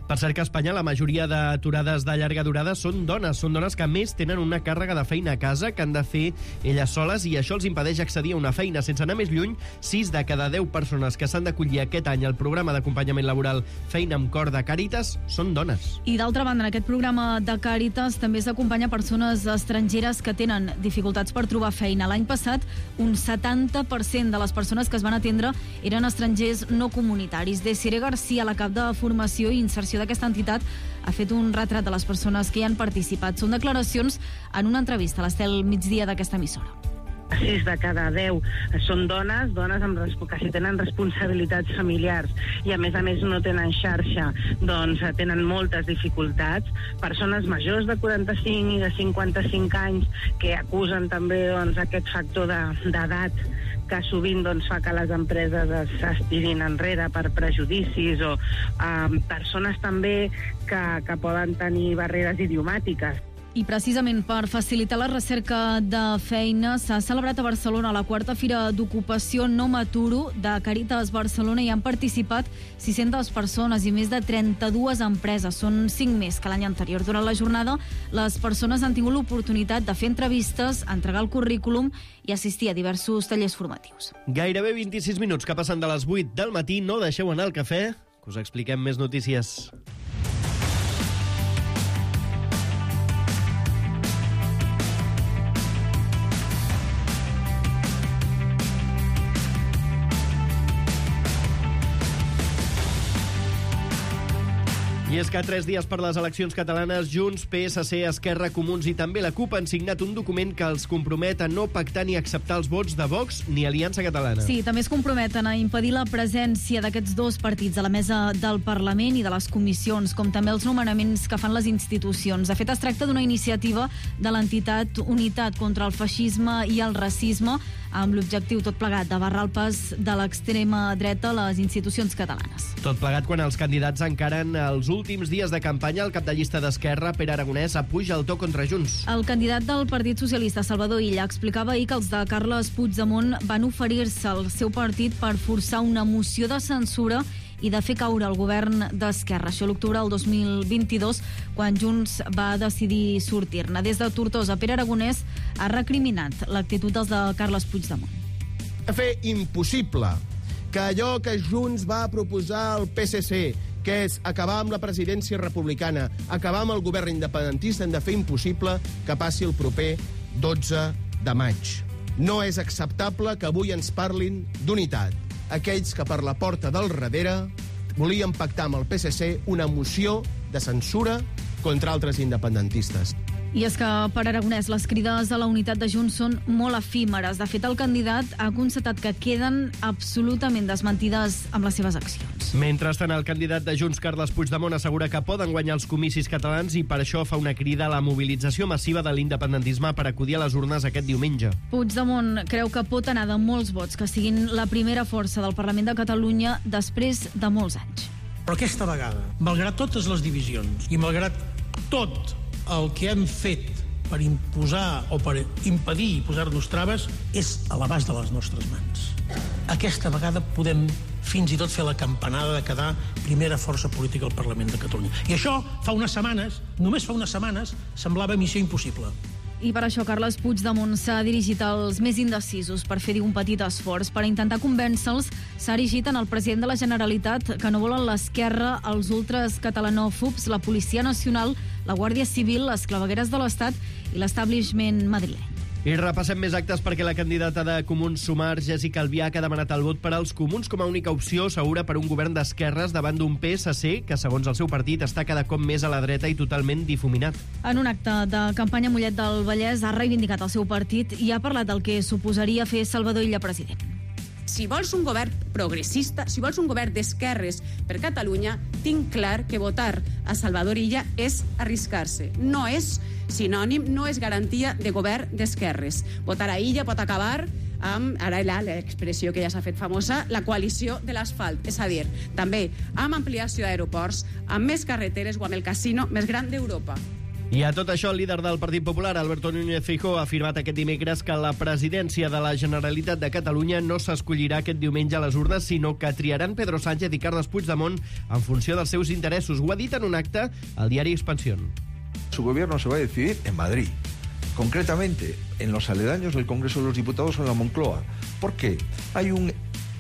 [SPEAKER 1] Per cert que a Espanya la majoria d'aturades de llarga durada són dones. Són dones que, a més, tenen una càrrega de feina a casa que han de fer elles soles i això els impedeix accedir a una feina. Sense anar més lluny, sis de cada deu persones que s'han d'acollir aquest any al programa d'acompanyament laboral Feina amb Cor de Càritas són dones.
[SPEAKER 3] I d'altra banda, en aquest programa de Càritas també s'acompanya persones estrangeres que tenen dificultats per trobar feina. L'any passat, un setanta per cent de les persones que es van atendre eren estrangers no comunitaris. Desiree Garcia, la cap de formació i inserció d'aquesta entitat, ha fet un retrat de les persones que hi han participat. Són declaracions en una entrevista a l'Estel Migdia d'aquesta emissora.
[SPEAKER 19] sis de cada deu són dones, dones amb que si tenen responsabilitats familiars i a més a més no tenen xarxa, doncs tenen moltes dificultats. Persones majors de quaranta-cinc i de cinquanta-cinc anys que acusen també doncs, aquest factor d'edat que sovint doncs, fa que les empreses es, es tirin enrere per prejudicis o eh, persones també que, que poden tenir barreres idiomàtiques.
[SPEAKER 3] I precisament per facilitar la recerca de feina s'ha celebrat a Barcelona la quarta Fira d'Ocupació No M'Aturo de Càritas Barcelona i han participat sis-centes persones i més de trenta-dues empreses. Són cinc més que l'any anterior. Durant la jornada, les persones han tingut l'oportunitat de fer entrevistes, entregar el currículum i assistir a diversos tallers formatius.
[SPEAKER 1] Gairebé vint-i-sis minuts que passen de les vuit del matí. No deixeu anar el cafè, que us expliquem més notícies. I és que a tres dies per les eleccions catalanes, Junts, P S C, Esquerra, Comuns i també la CUP han signat un document que els compromet a no pactar ni acceptar els vots de Vox ni Aliança Catalana.
[SPEAKER 3] Sí, també es comprometen a impedir la presència d'aquests dos partits a la mesa del Parlament i de les comissions, com també els nomenaments que fan les institucions. De fet, es tracta d'una iniciativa de l'entitat Unitat contra el Feixisme i el Racisme, amb l'objectiu tot plegat de barrar el pas de l'extrema dreta a les institucions catalanes.
[SPEAKER 1] Tot plegat quan els candidats encaren els últims dies de campanya, el cap de llista d'Esquerra, Pere Aragonès, apuja el to contra Junts.
[SPEAKER 3] El candidat del Partit Socialista, Salvador Illa, explicava ahir que els de Carles Puigdemont van oferir-se al seu partit per forçar una moció de censura i de fer caure el govern d'Esquerra. Això l'octubre del dos mil vint-i-dos, quan Junts va decidir sortir-ne. Des de Tortosa, Pere Aragonès ha recriminat l'actitud dels de Carles Puigdemont.
[SPEAKER 13] A fer impossible que allò que Junts va proposar al P S C, que és acabar amb la presidència republicana, acabar amb el govern independentista, hem de fer impossible que passi el proper dotze de maig. No és acceptable que avui ens parlin d'unitat. Aquells que per la porta del darrere volien pactar amb el P S C una moció de censura contra altres independentistes.
[SPEAKER 3] I és que, per Aragonès, les crides a la unitat de Junts són molt efímeres. De fet, el candidat ha constatat que queden absolutament desmentides amb les seves accions.
[SPEAKER 1] Mentrestant, el candidat de Junts, Carles Puigdemont, assegura que poden guanyar els comicis catalans i per això fa una crida a la mobilització massiva de l'independentisme per acudir a les urnes aquest diumenge.
[SPEAKER 3] Puigdemont creu que pot anar de molts vots, que siguin la primera força del Parlament de Catalunya després de molts anys.
[SPEAKER 20] Però aquesta vegada, malgrat totes les divisions i malgrat tot el que hem fet per imposar o per impedir i posar-nos traves és a l'abast de les nostres mans. Aquesta vegada podem fins i tot fer la campanada de quedar primera força política al Parlament de Catalunya. I això fa unes setmanes, només fa unes setmanes, semblava missió impossible.
[SPEAKER 3] I per això Carles Puigdemont s'ha dirigit als més indecisos per fer-hi un petit esforç. Per intentar convèncer-los, s'ha erigit en el president de la Generalitat que no volen l'Esquerra, els ultres catalanòfobs, la Policia Nacional, la Guàrdia Civil, les clavegueres de l'Estat i l'establishment madrileny.
[SPEAKER 1] I repassem més actes perquè la candidata de Comuns Sumar, Jessica Albiach, ha demanat el vot per als comuns com a única opció segura per un govern d'esquerres davant d'un P S C que, segons el seu partit, està cada cop més a la dreta i totalment difuminat.
[SPEAKER 3] En un acte de campanya, Mollet del Vallès ha reivindicat el seu partit i ha parlat del que suposaria fer Salvador Illa president.
[SPEAKER 21] Si vols un govern progressista, si vols un govern d'esquerres per Catalunya, tinc clar que votar a Salvador Illa és arriscar-se. No és sinònim, no és garantia de govern d'esquerres. Votar a Illa pot acabar amb, ara l'expressió que ja s'ha fet famosa, la coalició de l'asfalt. És a dir, també amb ampliació d'aeroports, amb més carreteres o amb el casino més gran d'Europa.
[SPEAKER 1] I a tot això, el líder del Partit Popular, Alberto Núñez Feijóo, ha afirmat aquest dimecres que la presidència de la Generalitat de Catalunya no s'escollirà aquest diumenge a les urnes, sinó que triaran Pedro Sánchez i Carles Puigdemont en funció dels seus interessos. Ho ha dit en un acte al diari Expansión.
[SPEAKER 4] Su gobierno se va a decidir en Madrid, concretamente en los aledaños del Congreso de los Diputados o en la Moncloa. ¿Por qué? Hay un,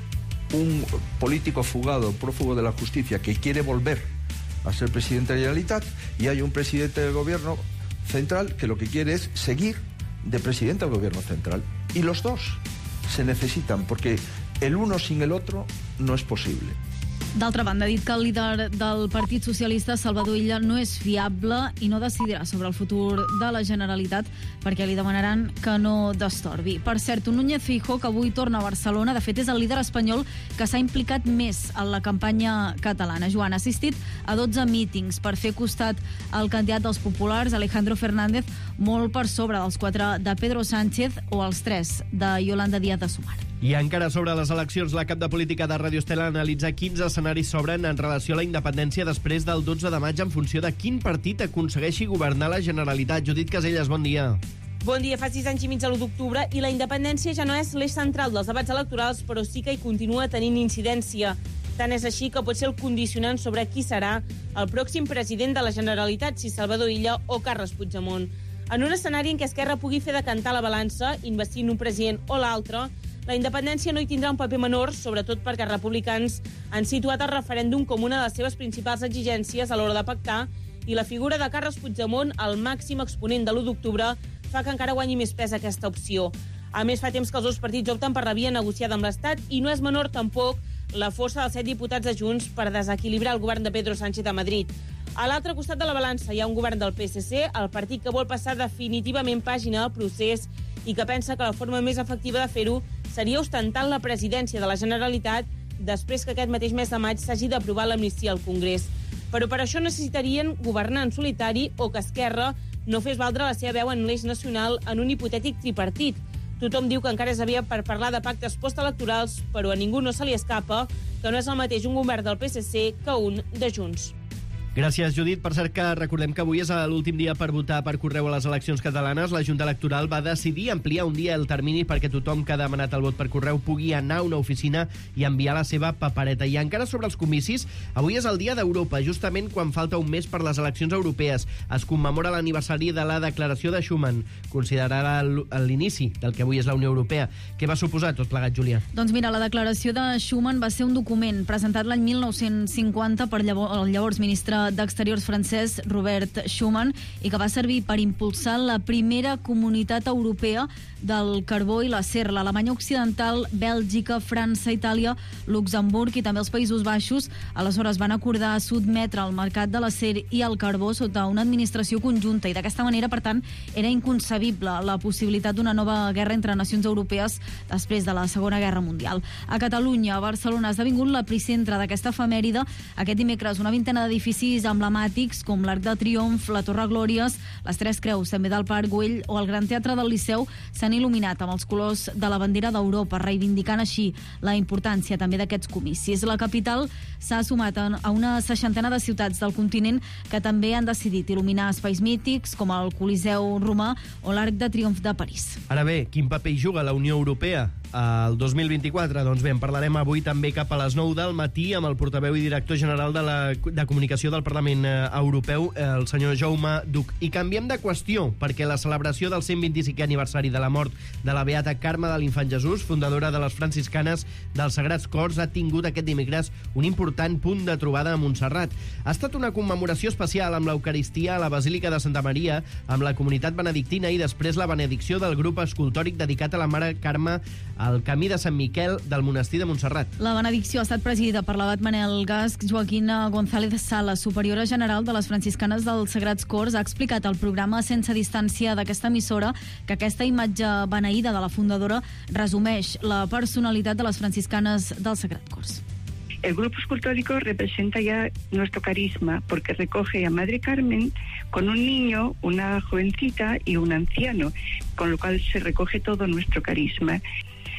[SPEAKER 4] un político fugado, prófugo de la justicia, que quiere volver a ser presidente de la Generalitat, y hay un presidente del gobierno central que lo que quiere es seguir de presidente del gobierno central. Y los dos se necesitan, porque el uno sin el otro no es posible.
[SPEAKER 3] D'altra banda, ha dit que el líder del Partit Socialista, Salvador Illa, no és fiable i no decidirà sobre el futur de la Generalitat perquè li demanaran que no destorbi. Per cert, un Núñez Feijóo que avui torna a Barcelona, de fet és el líder espanyol que s'ha implicat més en la campanya catalana. Joan ha assistit a dotze mítings per fer costat al candidat dels populars, Alejandro Fernández, molt per sobre dels quatre de Pedro Sánchez o els tres de Yolanda Díaz de Sumar.
[SPEAKER 1] I encara sobre les eleccions, la cap de política de Ràdio Estel analitza quins escenaris s'obren en relació a la independència després del dotze de maig en funció de quin partit aconsegueixi governar la Generalitat. Judit Caselles, bon dia.
[SPEAKER 22] Bon dia. Fa sis anys i mig a l'u d'octubre i la independència ja no és l'eix central dels debats electorals, però sí que hi continua tenint incidència. Tant és així que pot ser el condicionant sobre qui serà el pròxim president de la Generalitat, si Salvador Illa o Carles Puigdemont. En un escenari en què Esquerra pugui fer decantar la balança, investint un president o l'altre, la independència no hi tindrà un paper menor, sobretot perquè els republicans han situat el referèndum com una de les seves principals exigències a l'hora de pactar, i la figura de Carles Puigdemont, el màxim exponent de l'u d'octubre, fa que encara guanyi més pes aquesta opció. A més, fa temps que els dos partits opten per la via negociada amb l'Estat i no és menor tampoc la força dels set diputats de Junts per desequilibrar el govern de Pedro Sánchez a Madrid. A l'altre costat de la balança hi ha un govern del P S C, el partit que vol passar definitivament pàgina del procés i que pensa que la forma més efectiva de fer-ho seria ostentant la presidència de la Generalitat després que aquest mateix mes de maig s'hagi d'aprovar l'amnistia al Congrés. Però per això necessitarien governar en solitari o que Esquerra no fes valdre la seva veu en l'eix nacional en un hipotètic tripartit. Tothom diu que encara és aviat per parlar de pactes postelectorals, però a ningú no se li escapa que no és el mateix un govern del P S C que un de Junts.
[SPEAKER 1] Gràcies, Judit. Per cert, que recordem que avui és l'últim dia per votar per correu a les eleccions catalanes. La Junta Electoral va decidir ampliar un dia el termini perquè tothom que ha demanat el vot per correu pugui anar a una oficina i enviar la seva papereta. I encara sobre els comicis, avui és el Dia d'Europa, justament quan falta un mes per les eleccions europees. Es commemora l'aniversari de la declaració de Schuman, considerada l'inici del que avui és la Unió Europea. Què va suposar tot plegat, Júlia?
[SPEAKER 3] Doncs mira, la declaració de Schuman va ser un document presentat l'any mil nou-cents cinquanta per llavors, el llavors ministre d'Exteriors francès Robert Schuman i que va servir per impulsar la primera comunitat europea del carbó i l'acer. L'Alemanya Occidental, Bèlgica, França, Itàlia, Luxemburg i també els Països Baixos aleshores van acordar sotmetre el mercat de l'acer i el carbó sota una administració conjunta i d'aquesta manera, per tant, era inconcebible la possibilitat d'una nova guerra entre nacions europees després de la Segona Guerra Mundial. A Catalunya, Barcelona ha esdevingut l'epicentre d'aquesta efemèride. Aquest dimecres, una vintena d'edificis emblemàtics com l'Arc de Triomf, la Torre Glòries, les Tres Creus, també del Parc Güell o el Gran Teatre del Liceu s'han il·luminat amb els colors de la bandera d'Europa, reivindicant així la importància també d'aquests comicis. La capital s'ha sumat a una seixantena de ciutats del continent que també han decidit il·luminar espais mítics com el Coliseu Romà o l'Arc de Triomf de París.
[SPEAKER 1] Ara bé, quin paper hi juga la Unió Europea el dos mil vint-i-quatre? Doncs bé, en parlarem avui també cap a les nou del matí amb el portaveu i director general de, la, de comunicació del Parlament Europeu, el senyor Jaume Duch. I canviem de qüestió, perquè la celebració del cent vint-i-cinquè aniversari de la mort de la beata Carme de l'Infant Jesús, fundadora de les franciscanes dels Sagrats Cors, ha tingut aquest dimecres un important punt de trobada a Montserrat. Ha estat una commemoració especial amb l'Eucaristia a la Basílica de Santa Maria, amb la comunitat benedictina i després la benedicció del grup escultòric dedicat a la Mare Carme al Camí de Sant Miquel del Monestir de Montserrat.
[SPEAKER 3] La benedicció ha estat presidida per l'abat Manel Gasc. Joaquina González Sala, superiora general de les franciscanes dels Sagrats Cors, ha explicat al programa Sense Distància d'aquesta emissora que aquesta imatge beneïda de la fundadora resumeix la personalitat de les franciscanes del Sagrat Cors.
[SPEAKER 23] El grupo escultórico representa ya nuestro carisma porque recoge a Madre Carmen con un niño, una jovencita y un anciano, con lo cual se recoge todo nuestro carisma.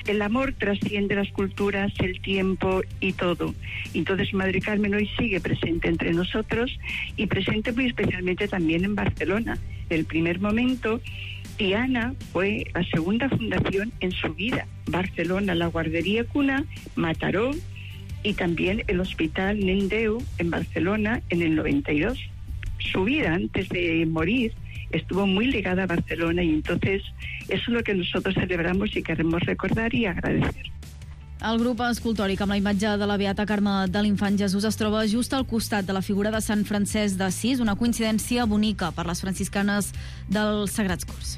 [SPEAKER 23] el amor trasciende las culturas, el tiempo y todo. Entonces Madre Carmen hoy sigue presente entre nosotros y presente muy especialmente también en Barcelona. El primer momento, Tiana fue la segunda fundación en su vida. Barcelona, la guardería Cuna, Mataró y también el Hospital Nendeu en Barcelona en el noventa y dos. Su vida antes de morir estuvo muy ligada a Barcelona y entonces eso es lo que nosotros celebramos y queremos recordar y agradecer.
[SPEAKER 3] El grup escultòric amb la imatge de la Beata Carme de l'Infant Jesús es troba just al costat de la figura de Sant Francesc d'Assís, una coincidència bonica per les franciscanes dels Sagrats Cors.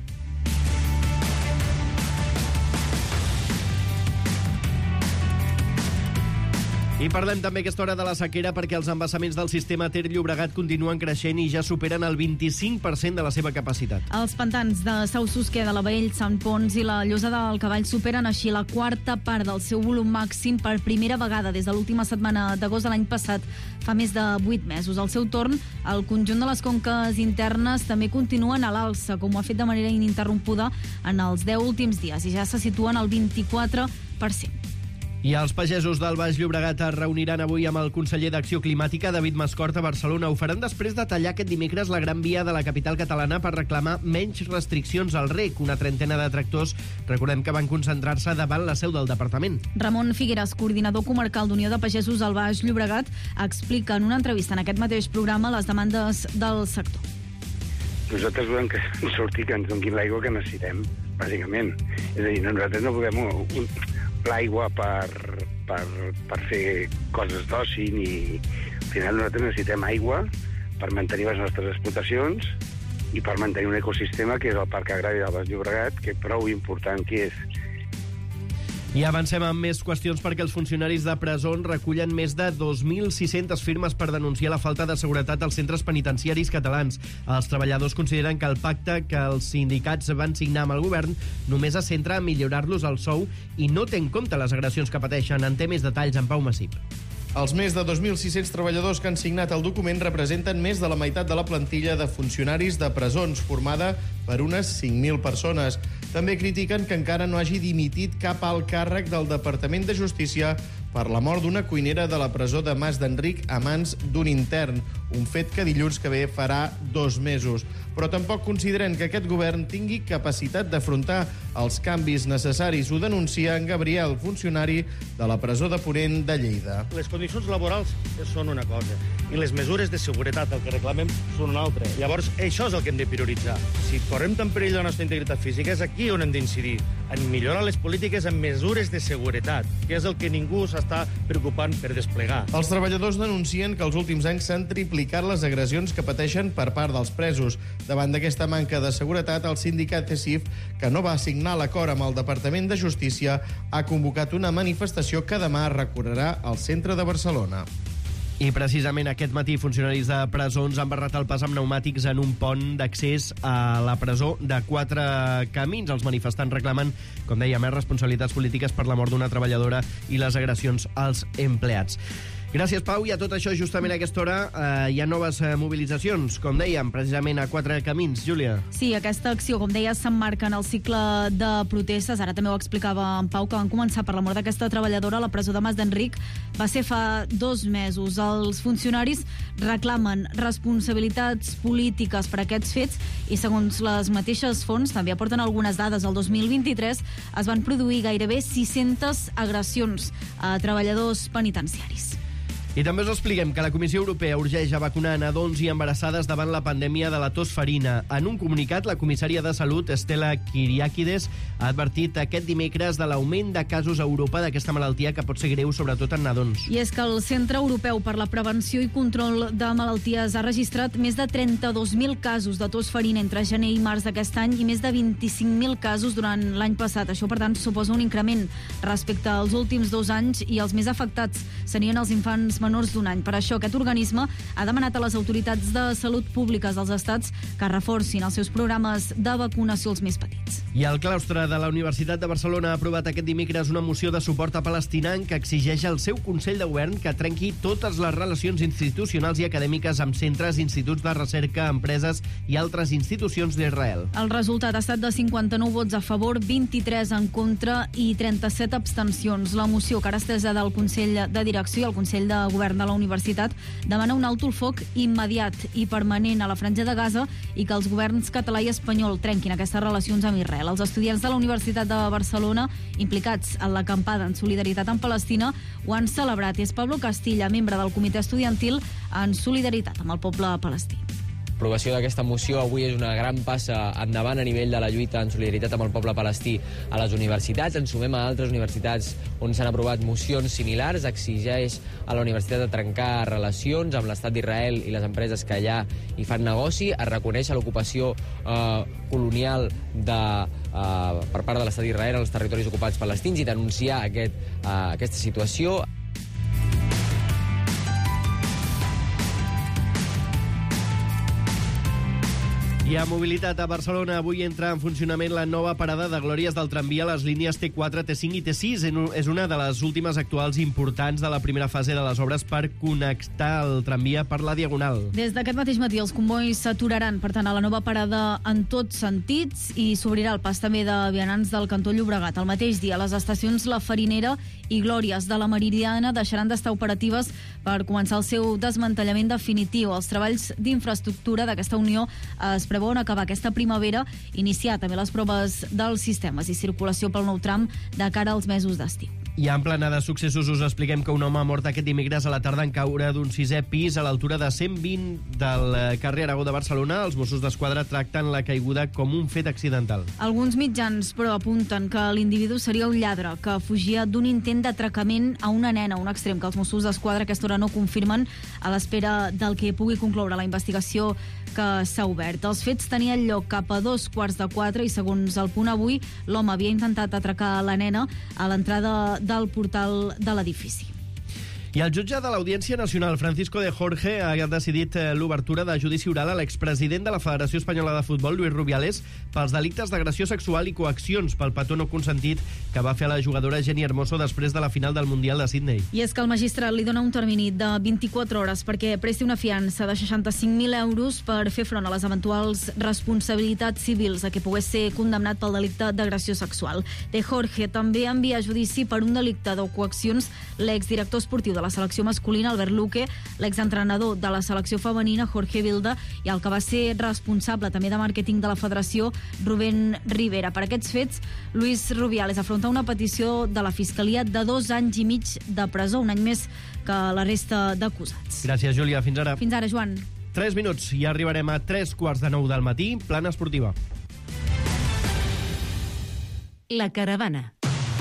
[SPEAKER 1] I parlem també aquesta hora de la sequera perquè els embassaments del sistema Ter Llobregat continuen creixent i ja superen el vint-i-cinc per cent de la seva capacitat.
[SPEAKER 3] Els pantans de Sau Susqueda, de la Baell, Sant Pons i la Llosa del Cavall superen així la quarta part del seu volum màxim per primera vegada des de l'última setmana d'agost de l'any passat, fa més de vuit mesos. Al seu torn, el conjunt de les conques internes també continuen a l'alça, com ho ha fet de manera ininterrompuda en els deu últims dies, i ja se situen al vint-i-quatre per cent.
[SPEAKER 1] I els pagesos del Baix Llobregat es reuniran avui amb el conseller d'Acció Climàtica, David Mascort, a Barcelona. Ho faran després de tallar aquest dimecres la Gran Via de la capital catalana per reclamar menys restriccions al reg. Una trentena de tractors, recordem que van concentrar-se davant la seu del departament.
[SPEAKER 3] Ramon Figueres, coordinador comarcal d'Unió de Pagesos del Baix Llobregat, explica en una entrevista en aquest mateix programa les demandes del sector.
[SPEAKER 2] Nosaltres volem que ens surti, que ens donguin l'aigua que necessitem, bàsicament. És a dir, nosaltres no podem un, l'aigua per, per, per fer coses d'oci, ni al final nosaltres necessitem aigua per mantenir les nostres explotacions i per mantenir un ecosistema que és el Parc Agrari del Baix Llobregat, que prou important que és.
[SPEAKER 1] I avancem amb més qüestions perquè els funcionaris de presons recullen més de dos mil sis-centes firmes per denunciar la falta de seguretat als centres penitenciaris catalans. Els treballadors consideren que el pacte que els sindicats van signar amb el govern només es centra a millorar-los el sou i no té en compte les agressions que pateixen. En té més detalls en Pau Massip.
[SPEAKER 5] Els més de dos mil sis-cents treballadors que han signat el document representen més de la meitat de la plantilla de funcionaris de presons, formada per unes cinc mil persones. També critiquen que encara no hagi dimitit cap alt càrrec del Departament de Justícia per la mort d'una cuinera de la presó de Mas d'Enric a mans d'un intern, un fet que dilluns que ve farà dos mesos. Però tampoc consideren que aquest govern tingui capacitat d'afrontar els canvis necessaris. Ho denuncia en Gabriel, funcionari de la presó de Ponent de Lleida.
[SPEAKER 6] Les condicions laborals són una cosa i les mesures de seguretat, el que reclamem, són una altra. Llavors, això és el que hem de prioritzar. Si correm tan perill la nostra integritat física, és aquí on hem d'incidir, en millorar les polítiques en mesures de seguretat, que és el que ningú s'està preocupant per desplegar.
[SPEAKER 5] Els treballadors denuncien que els últims anys s'han triplicat les agressions que pateixen per part dels presos. Davant d'aquesta manca de seguretat, el sindicat C E S I F, que no va signar l'acord amb el Departament de Justícia, ha convocat una manifestació que demà recorrerà al centre de Barcelona.
[SPEAKER 1] I precisament aquest matí funcionaris de presons han barrat el pas amb pneumàtics en un pont d'accés a la presó de Quatre Camins. Els manifestants reclamen, com deia, més responsabilitats polítiques per la mort d'una treballadora i les agressions als empleats. Gràcies, Pau. I a tot això, justament a aquesta hora, eh, hi ha noves eh, mobilitzacions, com dèiem, precisament a Quatre Camins. Júlia.
[SPEAKER 3] Sí, aquesta acció, com deia, s'emmarca en el cicle de protestes. Ara també ho explicava en Pau, que van començar per la mort d'aquesta treballadora a la presó de Mas d'Enric. Va ser fa dos mesos. Els funcionaris reclamen responsabilitats polítiques per aquests fets i, segons les mateixes fonts, també aporten algunes dades. El dos mil vint-i-tres es van produir gairebé sis-centes agressions a treballadors penitenciaris.
[SPEAKER 1] I també us expliquem que la Comissió Europea urgeix a vacunar nadons i embarassades davant la pandèmia de la tos ferina. En un comunicat, la comissària de Salut, Estela Kyriakides, ha advertit aquest dimecres de l'augment de casos a Europa d'aquesta malaltia que pot ser greu, sobretot en nadons.
[SPEAKER 3] I és que el Centre Europeu per la Prevenció i Control de Malalties ha registrat més de trenta-dos mil casos de tos ferina entre gener i març d'aquest any i més de vint-i-cinc mil casos durant l'any passat. Això, per tant, suposa un increment respecte als últims dos anys i els més afectats serien els infants els menors d'un any. Per això aquest organisme ha demanat a les autoritats de salut públiques dels estats que reforcin els seus programes de vacunació als més petits.
[SPEAKER 1] I el claustre de la Universitat de Barcelona ha aprovat aquest dimecres una moció de suport a Palestina que exigeix al seu Consell de Govern que trenqui totes les relacions institucionals i acadèmiques amb centres, instituts de recerca, empreses i altres institucions d'Israel.
[SPEAKER 3] El resultat ha estat de cinquanta-nou vots a favor, vint-i-tres en contra i trenta-set abstencions. La moció, que ara estesa del Consell de Direcció i el Consell de Govern de la Universitat, demana un alto el foc immediat i permanent a la Franja de Gaza i que els governs català i espanyol trenquin aquestes relacions amb Israel. Els estudiants de la Universitat de Barcelona, implicats en l'acampada en solidaritat amb Palestina, ho han celebrat. És Pablo Castilla, membre del comitè estudiantil, en solidaritat amb el poble palestí.
[SPEAKER 7] L'aprovació d'aquesta moció avui és una gran passa endavant a nivell de la lluita en solidaritat amb el poble palestí a les universitats. Ens sumem a altres universitats on s'han aprovat mocions similars. Exigeix a la universitat de trencar relacions amb l'estat d'Israel i les empreses que allà hi fan negoci, es reconeix l'ocupació eh, colonial de, eh, per part de l'estat d'Israel als territoris ocupats palestins i denunciar aquest, eh, aquesta situació.
[SPEAKER 1] I a mobilitat a Barcelona avui entra en funcionament la nova parada de Glòries del tramvia a les línies T quatre, T cinc i T sis. És una de les últimes actuals importants de la primera fase de les obres per connectar el tramvia per la Diagonal.
[SPEAKER 3] Des d'aquest mateix matí els combois s'aturaran, per tant, a la nova parada en tots sentits i s'obrirà el pas també de vianants del Cantó Llobregat. El mateix dia, les estacions La Farinera i Glòries de la Meridiana deixaran d'estar operatives per començar el seu desmantellament definitiu. Els treballs d'infraestructura d'aquesta unió es preveuen acabar aquesta primavera, iniciar també les proves dels sistemes i circulació pel nou tram de cara als mesos d'estiu.
[SPEAKER 1] I en plana de successos us expliquem que un home ha mort aquest dimecres a la tarda en caure d'un sisè pis a l'altura de cent vint del carrer Aragó de Barcelona. Els Mossos d'Esquadra tracten la caiguda com un fet accidental.
[SPEAKER 3] Alguns mitjans, però, apunten que l'individu seria un lladre que fugia d'un intent d'atracament a una nena, un extrem que els Mossos d'Esquadra a aquesta hora no confirmen a l'espera del que pugui concloure la investigació que s'ha obert. Els fets tenien lloc cap a dos quarts de quatre i, segons el Punt Avui, l'home havia intentat atracar la nena a l'entrada del portal de l'edifici.
[SPEAKER 1] I el jutge de l'Audiència Nacional, Francisco de Jorge, ha decidit l'obertura de judici oral a l'expresident de la Federació Espanyola de Futbol, Luis Rubiales, pels delictes d'agressió sexual i coaccions pel petó no consentit que va fer a la jugadora Jenny Hermoso després de la final del Mundial de Sydney.
[SPEAKER 3] I és que el magistrat li dona un termini de vint-i-quatre hores perquè presti una fiança de seixanta-cinc mil euros per fer front a les eventuals responsabilitats civils a què pogués ser condemnat pel delicte d'agressió sexual. De Jorge també envia a judici per un delicte de coaccions l'exdirector esportiu de la selecció masculina, Albert Luque, l'exentrenador de la selecció femenina, Jorge Vilda, i el que va ser responsable també de màrqueting de la federació, Rubén Rivera. Per aquests fets, Luis Rubiales afronta una petició de la Fiscalia de dos anys i mig de presó, un any més que la resta d'acusats.
[SPEAKER 1] Gràcies, Júlia. Fins ara.
[SPEAKER 3] Fins ara, Joan.
[SPEAKER 1] Tres minuts i arribarem a tres quarts de nou del matí. Plana esportiva.
[SPEAKER 11] La Caravana.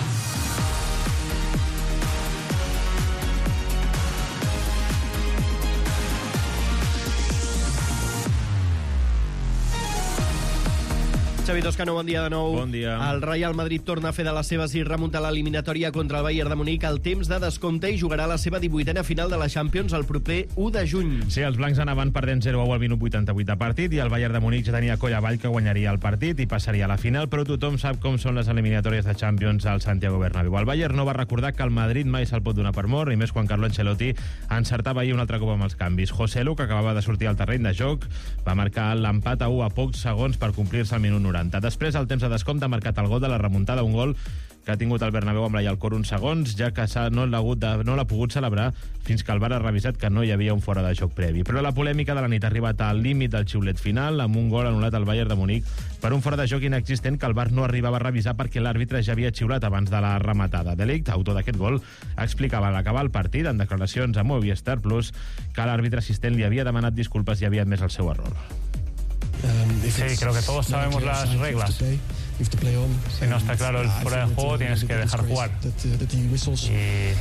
[SPEAKER 1] Xavi Toscano, bon dia de nou.
[SPEAKER 8] Bon dia.
[SPEAKER 1] El Real Madrid torna a fer de les seves i remunta l'eliminatòria contra el Bayern de Munic al temps de descompte i jugarà la seva divuitena final de la Champions el proper u de juny.
[SPEAKER 8] Sí, els blancs anaven perdent zero a u al minut vuitanta-vuit de partit i el Bayern de Munic ja tenia coll avall que guanyaria el partit i passaria a la final, però tothom sap com són les eliminatòries de Champions al Santiago Bernabéu. El Bayern no va recordar que el Madrid mai se'l pot donar per mort, i més quan Carlo Ancelotti encertava ahir un altre cop amb els canvis. Joselu, que acabava de sortir al terreny de joc, va marcar l'empat a u a pocs segons per complir-se el minut noranta. Després, al temps de descompte, ha marcat el gol de la remuntada, un gol que ha tingut el Bernabéu amb la i el cor uns segons, ja que no l'ha no l'ha pogut celebrar fins que el V A R ha revisat que no hi havia un fora de joc previ. Però la polèmica de la nit ha arribat al límit del xiulet final, amb un gol anul·lat al Bayern de Munic per un fora de joc inexistent que el V A R no arribava a revisar perquè l'àrbitre ja havia xiulat abans de la rematada. De Ligt, autor d'aquest gol, explicava a l'acabar el partit, en declaracions a Movistar Plus, que l'àrbitre assistent li havia demanat disculpes i havia admès el seu error.
[SPEAKER 9] Sí, creo que todos sabemos las reglas. Si no está claro el fuera de juego, tienes que dejar jugar. Y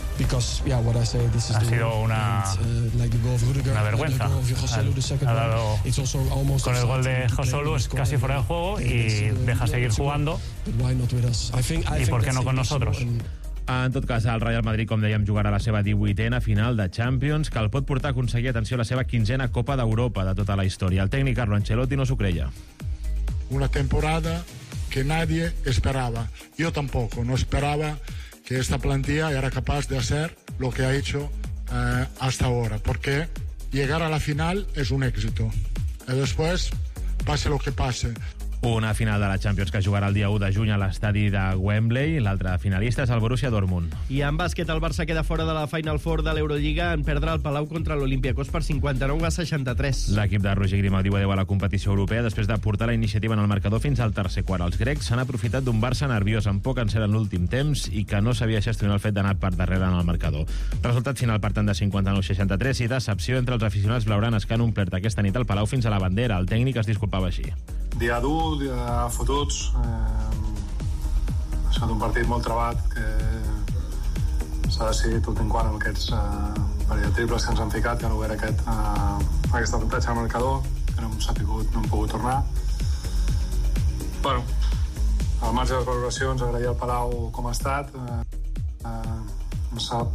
[SPEAKER 9] ha sido una, una vergüenza. Ha dado, con el gol de Joselu es casi fuera de juego y deja seguir jugando. ¿Y por qué no con nosotros?
[SPEAKER 8] En tot cas, el Real Madrid, com dèiem, jugarà la seva divuitena final de Champions, que el pot portar a aconseguir, atenció, la seva quinzena Copa d'Europa de tota la història. El tècnic Carlo Ancelotti no s'ho creia.
[SPEAKER 10] Una temporada que nadie esperaba. Yo tampoco, no esperaba que esta plantilla era capaz de hacer lo que ha hecho eh, hasta ahora, porque llegar a la final es un éxito. Y después, pase lo que pase.
[SPEAKER 8] Una final de la Champions que jugarà el dia u de juny a l'estadi de Wembley. L'altre finalista és el Borussia Dortmund.
[SPEAKER 1] I en bàsquet, el Barça queda fora de la Final Four de l'Eurolliga en perdre el Palau contra l'Olympiacos per cinquanta-nou a seixanta-tres.
[SPEAKER 8] L'equip de Roger Grima diu adéu a la competició europea després de portar la iniciativa en el marcador fins al tercer quart. Els grecs s'han aprofitat d'un Barça nerviós amb poc encert en l'últim temps i que no sabia gestionar el fet d'anar per darrere en el marcador. Resultat final per tant de cinquanta-nou a seixanta-tres i decepció entre els aficionats blaugranes que han omplert aquesta nit al Palau fins a la bandera. El tècnic es disculpava així.
[SPEAKER 12] Dia dur, dia fotuts, eh, ha estat un partit molt trebat que s'ha decidit l'últim quart amb aquests eh, parell de triples que ens han ficat, que han obert aquest, eh, aquest avantatge al marcador, que no hem sapigut, no hem pogut tornar. Bueno, al marge de les valoracions, agrair al Palau com ha estat. Eh, eh, em sap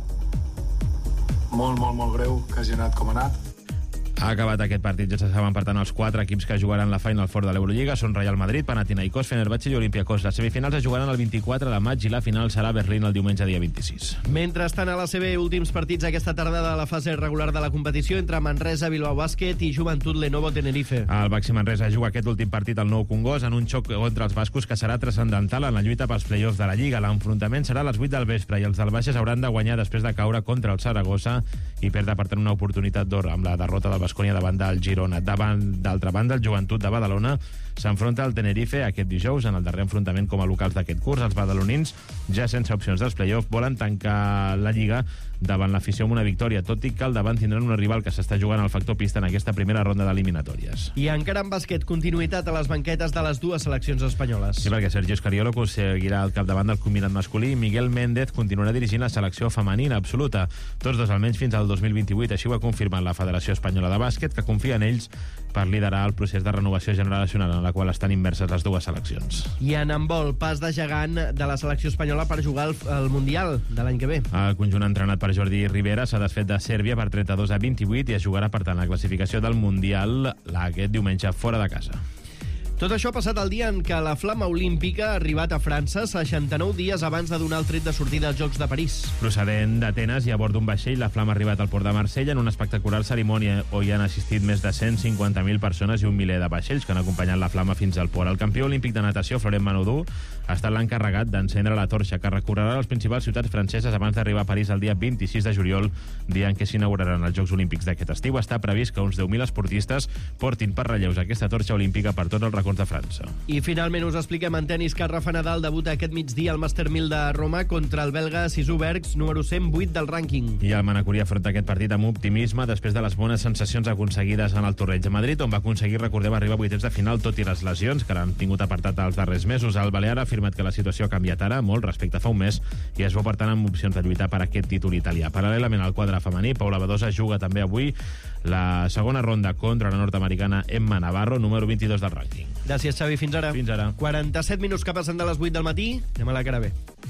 [SPEAKER 12] molt, molt, molt greu que hagi anat com ha anat.
[SPEAKER 8] Ha acabat aquest partit, ja se saben, per tant, els quatre equips que jugaran la Final Four de l'Eurolliga són Real Madrid, Panathinaikos, Fenerbahce i Olympiacos. Les semifinals es jugaran el vint-i-quatre de maig i la final serà a Berlín el diumenge dia vint-i-sis.
[SPEAKER 1] Mentrestant, a la C B, últims partits aquesta tarda de la fase regular de la competició entre Manresa, Bilbao Bàsquet i Joventut Lenovo Tenerife.
[SPEAKER 8] El Baxi Manresa juga aquest últim partit al Nou Congost en un xoc contra els bascos que serà transcendental en la lluita pels play-offs de la Lliga. L'enfrontament serà a les vuit del vespre i els del Baixes hauran de guanyar després de caure contra el Saragossa i perdre, per tant, una oportunitat d'or amb la derrota del Baskonia davant del Girona. Davant, d'altra banda, el Joventut de Badalona s'enfronta al Tenerife aquest dijous en el darrer enfrontament com a locals d'aquest curs. Els badalonins, ja sense opcions dels play-off, volen tancar la Lliga davant l'afició amb una victòria, tot i que al davant tindran un rival que s'està jugant al factor pista en aquesta primera ronda d'eliminatòries.
[SPEAKER 1] I encara en bàsquet, continuïtat a les banquetes de les dues seleccions espanyoles.
[SPEAKER 8] Sí, perquè Sergio Scariolo seguirà al capdavant del combinat masculí i Miguel Méndez continuarà dirigint la selecció femenina absoluta. Tots dos almenys fins al dos mil vint-i-vuit, així ho ha confirmat la Federació Espanyola de Bàsquet, que confia en ells per liderar el procés de renovació generacional en la qual estan immerses les dues seleccions.
[SPEAKER 1] I en handbol, pas de gegant de la selecció espanyola per jugar al, al Mundial de l'any que ve.
[SPEAKER 8] El conjunt entrenat per Jordi Rivera s'ha desfet de Sèrbia per trenta-dos a vint-i-vuit i es jugarà, per tant, la classificació del Mundial aquest diumenge fora de casa.
[SPEAKER 1] Tot això ha passat el dia en què la flama olímpica ha arribat a França seixanta-nou dies abans de donar el tret de sortida als Jocs de París.
[SPEAKER 8] Procedent d'Atenes i a bord d'un vaixell, la flama ha arribat al port de Marsella en una espectacular cerimònia on hi han assistit més de cent cinquanta mil persones i un miler de vaixells que han acompanyat la flama fins al port. El campió olímpic de natació, Florent Manodou, ha estat l'encarregat d'encendre la torxa que recorrerà les principals ciutats franceses abans d'arribar a París el dia vint-i-sis de juliol, dia en què s'inauguraran els Jocs Olímpics d'aquest estiu. Està previst que uns deu mil esportistes portin per relleus aquesta torxa olímpica per tot el recorregut de França.
[SPEAKER 1] I finalment us expliquem en tenis que Rafa Nadal debuta aquest migdia al Master mil de Roma contra el belga Sisou Bergs, número cent vuit del rànquing.
[SPEAKER 8] I el manacorí afronta aquest partit amb optimisme després de les bones sensacions aconseguides en el torneig de Madrid, on va aconseguir, recordem, arribar a vuitens de final tot i les lesions que l'han tingut apartat els darrers mesos. El balear ha afirmat que la situació ha canviat ara molt respecte a fa un mes i es veu, per tant, amb opcions de lluitar per aquest títol italià. Paral·lelament al quadre femení, Paula Badosa juga també avui la segona ronda contra la nord-americana Emma Navarro, número vint-i-dos del rànquing.
[SPEAKER 1] Gràcies, Xavi. Fins ara.
[SPEAKER 8] Fins ara.
[SPEAKER 1] quaranta-set minuts que passen de les vuit del matí. Anem a la cara B.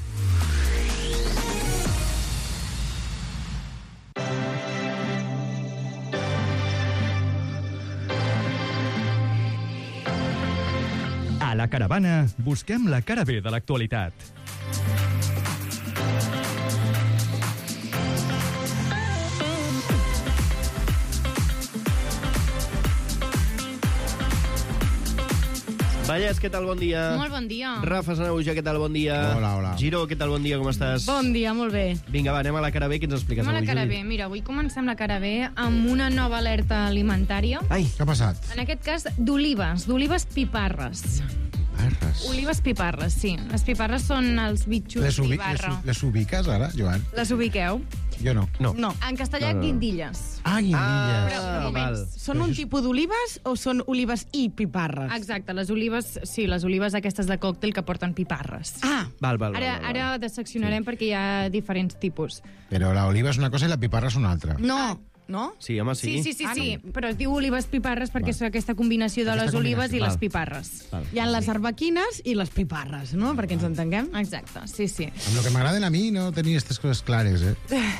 [SPEAKER 15] A la caravana busquem la cara B de l'actualitat.
[SPEAKER 1] Vallès, què tal? Bon dia.
[SPEAKER 24] Molt bon dia.
[SPEAKER 1] Rafa Sanahuja, què tal? Bon dia.
[SPEAKER 25] Hola, hola.
[SPEAKER 1] Giro, què tal? Bon dia, com estàs?
[SPEAKER 24] Bon dia, molt bé.
[SPEAKER 1] Vinga, va, anem a la cara B, què ens expliques
[SPEAKER 24] Anem a
[SPEAKER 1] avui,
[SPEAKER 24] la cara
[SPEAKER 1] Juli?
[SPEAKER 24] B. Mira, avui comencem la cara B amb una nova alerta alimentària.
[SPEAKER 25] Ai, què ha passat?
[SPEAKER 24] En aquest cas, d'olives, d'olives piparres.
[SPEAKER 25] Piparres?
[SPEAKER 24] Olives piparres, sí. Les piparres són els bitxos
[SPEAKER 25] Les, ubi
[SPEAKER 24] piparra.
[SPEAKER 25] les, les ubiques, ara, Joan?
[SPEAKER 24] Les ubiqueu?
[SPEAKER 25] Jo no.
[SPEAKER 1] No.
[SPEAKER 24] No. En castellà,
[SPEAKER 25] No, no, no.
[SPEAKER 24] guindilles.
[SPEAKER 25] Ah, guindilles.
[SPEAKER 24] Ah, val.
[SPEAKER 26] Són un tipus d'olives o són olives i piparres?
[SPEAKER 24] Exacte, les olives, sí, les olives aquestes de còctel que porten piparres.
[SPEAKER 26] Ah,
[SPEAKER 1] val, val,
[SPEAKER 24] Ara,
[SPEAKER 1] val, val.
[SPEAKER 24] ara disseccionarem sí. perquè hi ha diferents tipus.
[SPEAKER 25] Però la oliva és una cosa i la piparra és una altra.
[SPEAKER 24] No,
[SPEAKER 26] no?
[SPEAKER 1] Sí, home, sí.
[SPEAKER 24] Sí, sí, sí,
[SPEAKER 26] Ah,
[SPEAKER 24] sí,
[SPEAKER 26] no.
[SPEAKER 24] però es diu olives piparres perquè és aquesta combinació de
[SPEAKER 26] Aquesta
[SPEAKER 24] les olives
[SPEAKER 26] combinació,
[SPEAKER 24] i les
[SPEAKER 26] val.
[SPEAKER 24] piparres.
[SPEAKER 26] Hi ha les arbequines i les piparres, no? Perquè ens entenguem.
[SPEAKER 24] Exacte, sí, sí.
[SPEAKER 25] Amb el que m'agraden a mi no tenir aquestes coses clares, eh?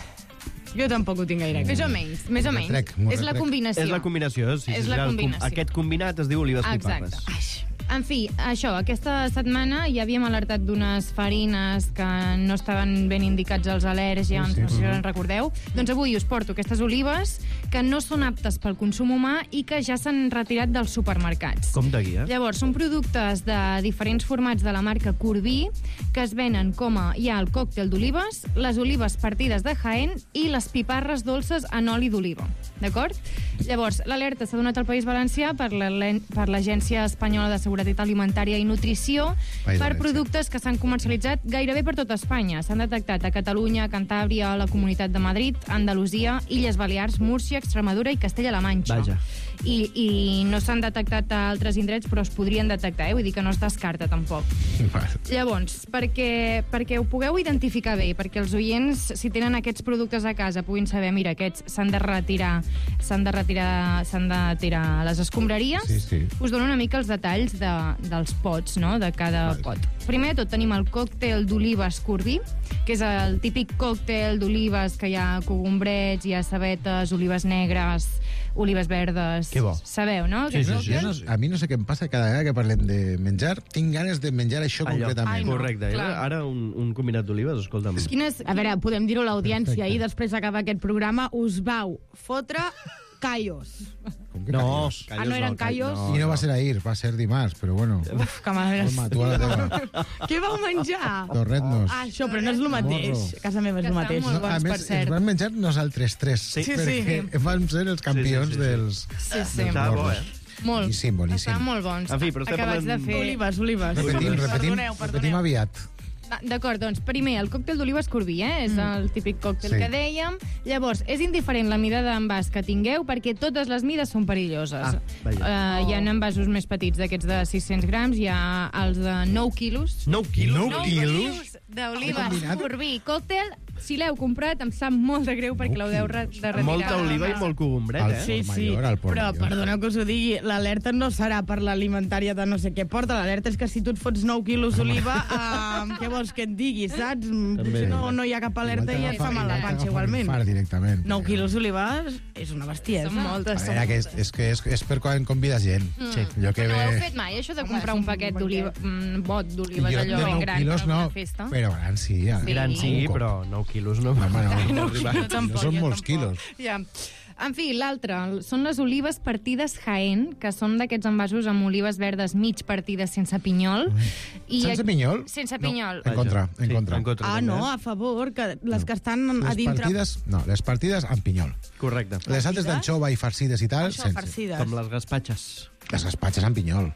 [SPEAKER 26] Jo tampoc ho tinc gaire.
[SPEAKER 24] Més o menys, més o
[SPEAKER 25] M'ho
[SPEAKER 24] menys.
[SPEAKER 25] retrec, m'ho
[SPEAKER 24] És la
[SPEAKER 25] retrec.
[SPEAKER 24] combinació.
[SPEAKER 1] És la combinació, sí.
[SPEAKER 24] És
[SPEAKER 1] sí,
[SPEAKER 24] la
[SPEAKER 1] el com-
[SPEAKER 24] combinació.
[SPEAKER 1] Aquest combinat es diu olives
[SPEAKER 24] Exacte.
[SPEAKER 1] piparres.
[SPEAKER 24] En fi, això, aquesta setmana ja havíem alertat d'unes farines que no estaven ben indicats als al·lèrgens,
[SPEAKER 1] Sí, sí.
[SPEAKER 24] no sé si
[SPEAKER 1] Mhm.
[SPEAKER 24] en recordeu. Doncs avui us porto aquestes olives que no són aptes pel consum humà i que ja s'han retirat dels supermercats.
[SPEAKER 1] Compte aquí, eh?
[SPEAKER 24] Llavors, són productes de diferents formats de la marca Corbí que es venen com a... Hi ha el còctel d'olives, les olives partides de Jaén i les piparres dolces en oli d'oliva. D'acord? Llavors, l'alerta s'ha donat al País Valencià per la- per l'Agència Espanyola de Seguretat Alimentària i Nutrició
[SPEAKER 25] País
[SPEAKER 24] per
[SPEAKER 25] Valencià.
[SPEAKER 24] productes que s'han comercialitzat gairebé per tota Espanya. S'han detectat a Catalunya, Cantàbria, la Comunitat de Madrid, Andalusia, Illes Balears, Múrcia, Extremadura i Castella-La Manxa.
[SPEAKER 1] Vaja.
[SPEAKER 24] I, I no s'han detectat a altres indrets, però es podrien detectar, eh? Vull dir que no es descarta tampoc. Llavors, perquè, perquè ho pugueu identificar bé, perquè els oients, si tenen aquests productes a casa, puguin saber, mira, aquests s'han de retirar, s'han de retirar, s'han de tirar a les escombraries,
[SPEAKER 25] Sí, sí.
[SPEAKER 24] us dono una mica els detalls de, dels pots, no?, de cada pot. Primer de tot tenim el còctel d'olives Corbí, que és el típic còctel d'olives que hi ha cogombrets, hi ha cebetes, olives negres, olives verdes...
[SPEAKER 25] Que bo.
[SPEAKER 24] Sabeu, no?
[SPEAKER 25] Sí, sí, sí. Jo no, a mi no sé què em passa, cada vegada que parlem de menjar, tinc ganes de menjar això
[SPEAKER 1] Allò.
[SPEAKER 25] concretament.
[SPEAKER 1] Ai, no. Correcte.
[SPEAKER 24] Clar.
[SPEAKER 1] Ara, ara un, un combinat d'olives, escolta'm.
[SPEAKER 24] Quines...
[SPEAKER 26] A veure, podem dir-ho a l'audiència, i després d'acabar aquest programa us vau fotre callos.
[SPEAKER 25] Com que
[SPEAKER 1] No,
[SPEAKER 25] callos?
[SPEAKER 26] Ah, no eren callos?
[SPEAKER 25] I no va ser ahir, va ser dimarts, però bueno.
[SPEAKER 26] Uf, que m'agrada.
[SPEAKER 25] Olma, tu a la teva.
[SPEAKER 26] Què vau menjar?
[SPEAKER 25] Torret-nos.
[SPEAKER 26] Ah, això, però no és el mateix.
[SPEAKER 25] Morro.
[SPEAKER 26] A casa meva és
[SPEAKER 24] Que
[SPEAKER 26] el
[SPEAKER 24] estan
[SPEAKER 26] mateix.
[SPEAKER 24] molt
[SPEAKER 25] No, a
[SPEAKER 24] bons, per
[SPEAKER 25] més,
[SPEAKER 24] cert.
[SPEAKER 25] ens van menjar nosaltres tres,
[SPEAKER 26] Sí, sí.
[SPEAKER 25] perquè vam ser els campions
[SPEAKER 1] Sí, sí, sí, sí.
[SPEAKER 25] dels...
[SPEAKER 24] Sí, sí.
[SPEAKER 1] Estava bo,
[SPEAKER 25] morros.
[SPEAKER 1] eh?
[SPEAKER 24] Molt.
[SPEAKER 25] Boníssim, boníssim.
[SPEAKER 24] Estan molt bons.
[SPEAKER 1] En fi, però estem
[SPEAKER 24] Acabats de
[SPEAKER 1] parlant-
[SPEAKER 24] fer...
[SPEAKER 26] Olives, olives.
[SPEAKER 25] Repetim, repetim,
[SPEAKER 26] Perdoneu,
[SPEAKER 25] repetim
[SPEAKER 26] perdoneu.
[SPEAKER 25] aviat.
[SPEAKER 24] Ah, D'acord, doncs primer, el còctel d'olives Corbí, eh? És el típic còctel
[SPEAKER 25] Sí.
[SPEAKER 24] que dèiem. Llavors, és indiferent la mida d'envàs que tingueu perquè totes les mides són perilloses.
[SPEAKER 1] Ah, vaja.
[SPEAKER 24] uh, hi ha envasos més petits d'aquests de sis-cents grams, hi ha els de nou quilos.
[SPEAKER 1] nou quilos?
[SPEAKER 25] Nou
[SPEAKER 24] nou
[SPEAKER 25] quilos?
[SPEAKER 24] d'olives
[SPEAKER 25] combinat?
[SPEAKER 24] Corbí. Còctel, si l'heu comprat, em sap molt de greu perquè l'heu de, re- de retirar.
[SPEAKER 1] Molta oliva i molt cogombret,
[SPEAKER 25] Al
[SPEAKER 1] eh?
[SPEAKER 26] Sí,
[SPEAKER 25] Port
[SPEAKER 26] sí,
[SPEAKER 25] Mayor, al Port
[SPEAKER 26] però
[SPEAKER 25] Mayor.
[SPEAKER 26] perdoneu que us ho digui, l'alerta no serà per l'alimentària de no sé què porta, l'alerta és que si tu et fots nou quilos d'oliva, eh, què vols que et digui, saps? Potser no, no hi ha cap alerta i et fa mal la panxa igualment.
[SPEAKER 25] Far directament.
[SPEAKER 26] nou quilos d'olives és una bestiesa.
[SPEAKER 24] Són moltes.
[SPEAKER 25] A veure, que és, és que és, és per quan convides gent.
[SPEAKER 24] Sí.
[SPEAKER 25] Jo que
[SPEAKER 24] No ho heu
[SPEAKER 25] ve...
[SPEAKER 24] fet mai, això de comprar
[SPEAKER 26] Home,
[SPEAKER 24] un
[SPEAKER 26] és un
[SPEAKER 24] paquet
[SPEAKER 26] bon
[SPEAKER 24] d'oliva, un bot d'olives
[SPEAKER 25] Jo
[SPEAKER 24] allò
[SPEAKER 25] de
[SPEAKER 24] ben
[SPEAKER 25] nou
[SPEAKER 24] gran
[SPEAKER 25] quilos
[SPEAKER 24] per
[SPEAKER 25] no,
[SPEAKER 24] una festa?
[SPEAKER 25] però gran sí. Ja.
[SPEAKER 24] Sí.
[SPEAKER 1] Gran sí,
[SPEAKER 25] Un cop.
[SPEAKER 1] però nou quilos no.
[SPEAKER 25] Home, no,
[SPEAKER 24] No,
[SPEAKER 25] arriba.
[SPEAKER 24] jo tampoc,
[SPEAKER 25] Són
[SPEAKER 24] jo
[SPEAKER 25] molts
[SPEAKER 24] tampoc.
[SPEAKER 25] quilos.
[SPEAKER 24] Ja. En fi, l'altre són les olives partides Jaén, que són d'aquests envasos amb olives verdes mig partides sense pinyol. I
[SPEAKER 25] Sense pinyol?
[SPEAKER 24] Sense pinyol.
[SPEAKER 25] En contra, en
[SPEAKER 1] Sí,
[SPEAKER 25] contra.
[SPEAKER 1] en contra.
[SPEAKER 26] Ah,
[SPEAKER 1] també,
[SPEAKER 26] no,
[SPEAKER 1] eh?
[SPEAKER 26] a favor, que les que estan a
[SPEAKER 25] Les
[SPEAKER 26] dintre...
[SPEAKER 25] partides, no, les partides amb pinyol.
[SPEAKER 1] Correcte.
[SPEAKER 25] Les altres d'anxova i farcides i tal,
[SPEAKER 26] Això,
[SPEAKER 25] sense.
[SPEAKER 26] farcides.
[SPEAKER 1] Com les gaspatxes.
[SPEAKER 25] Les gaspatxes amb pinyol.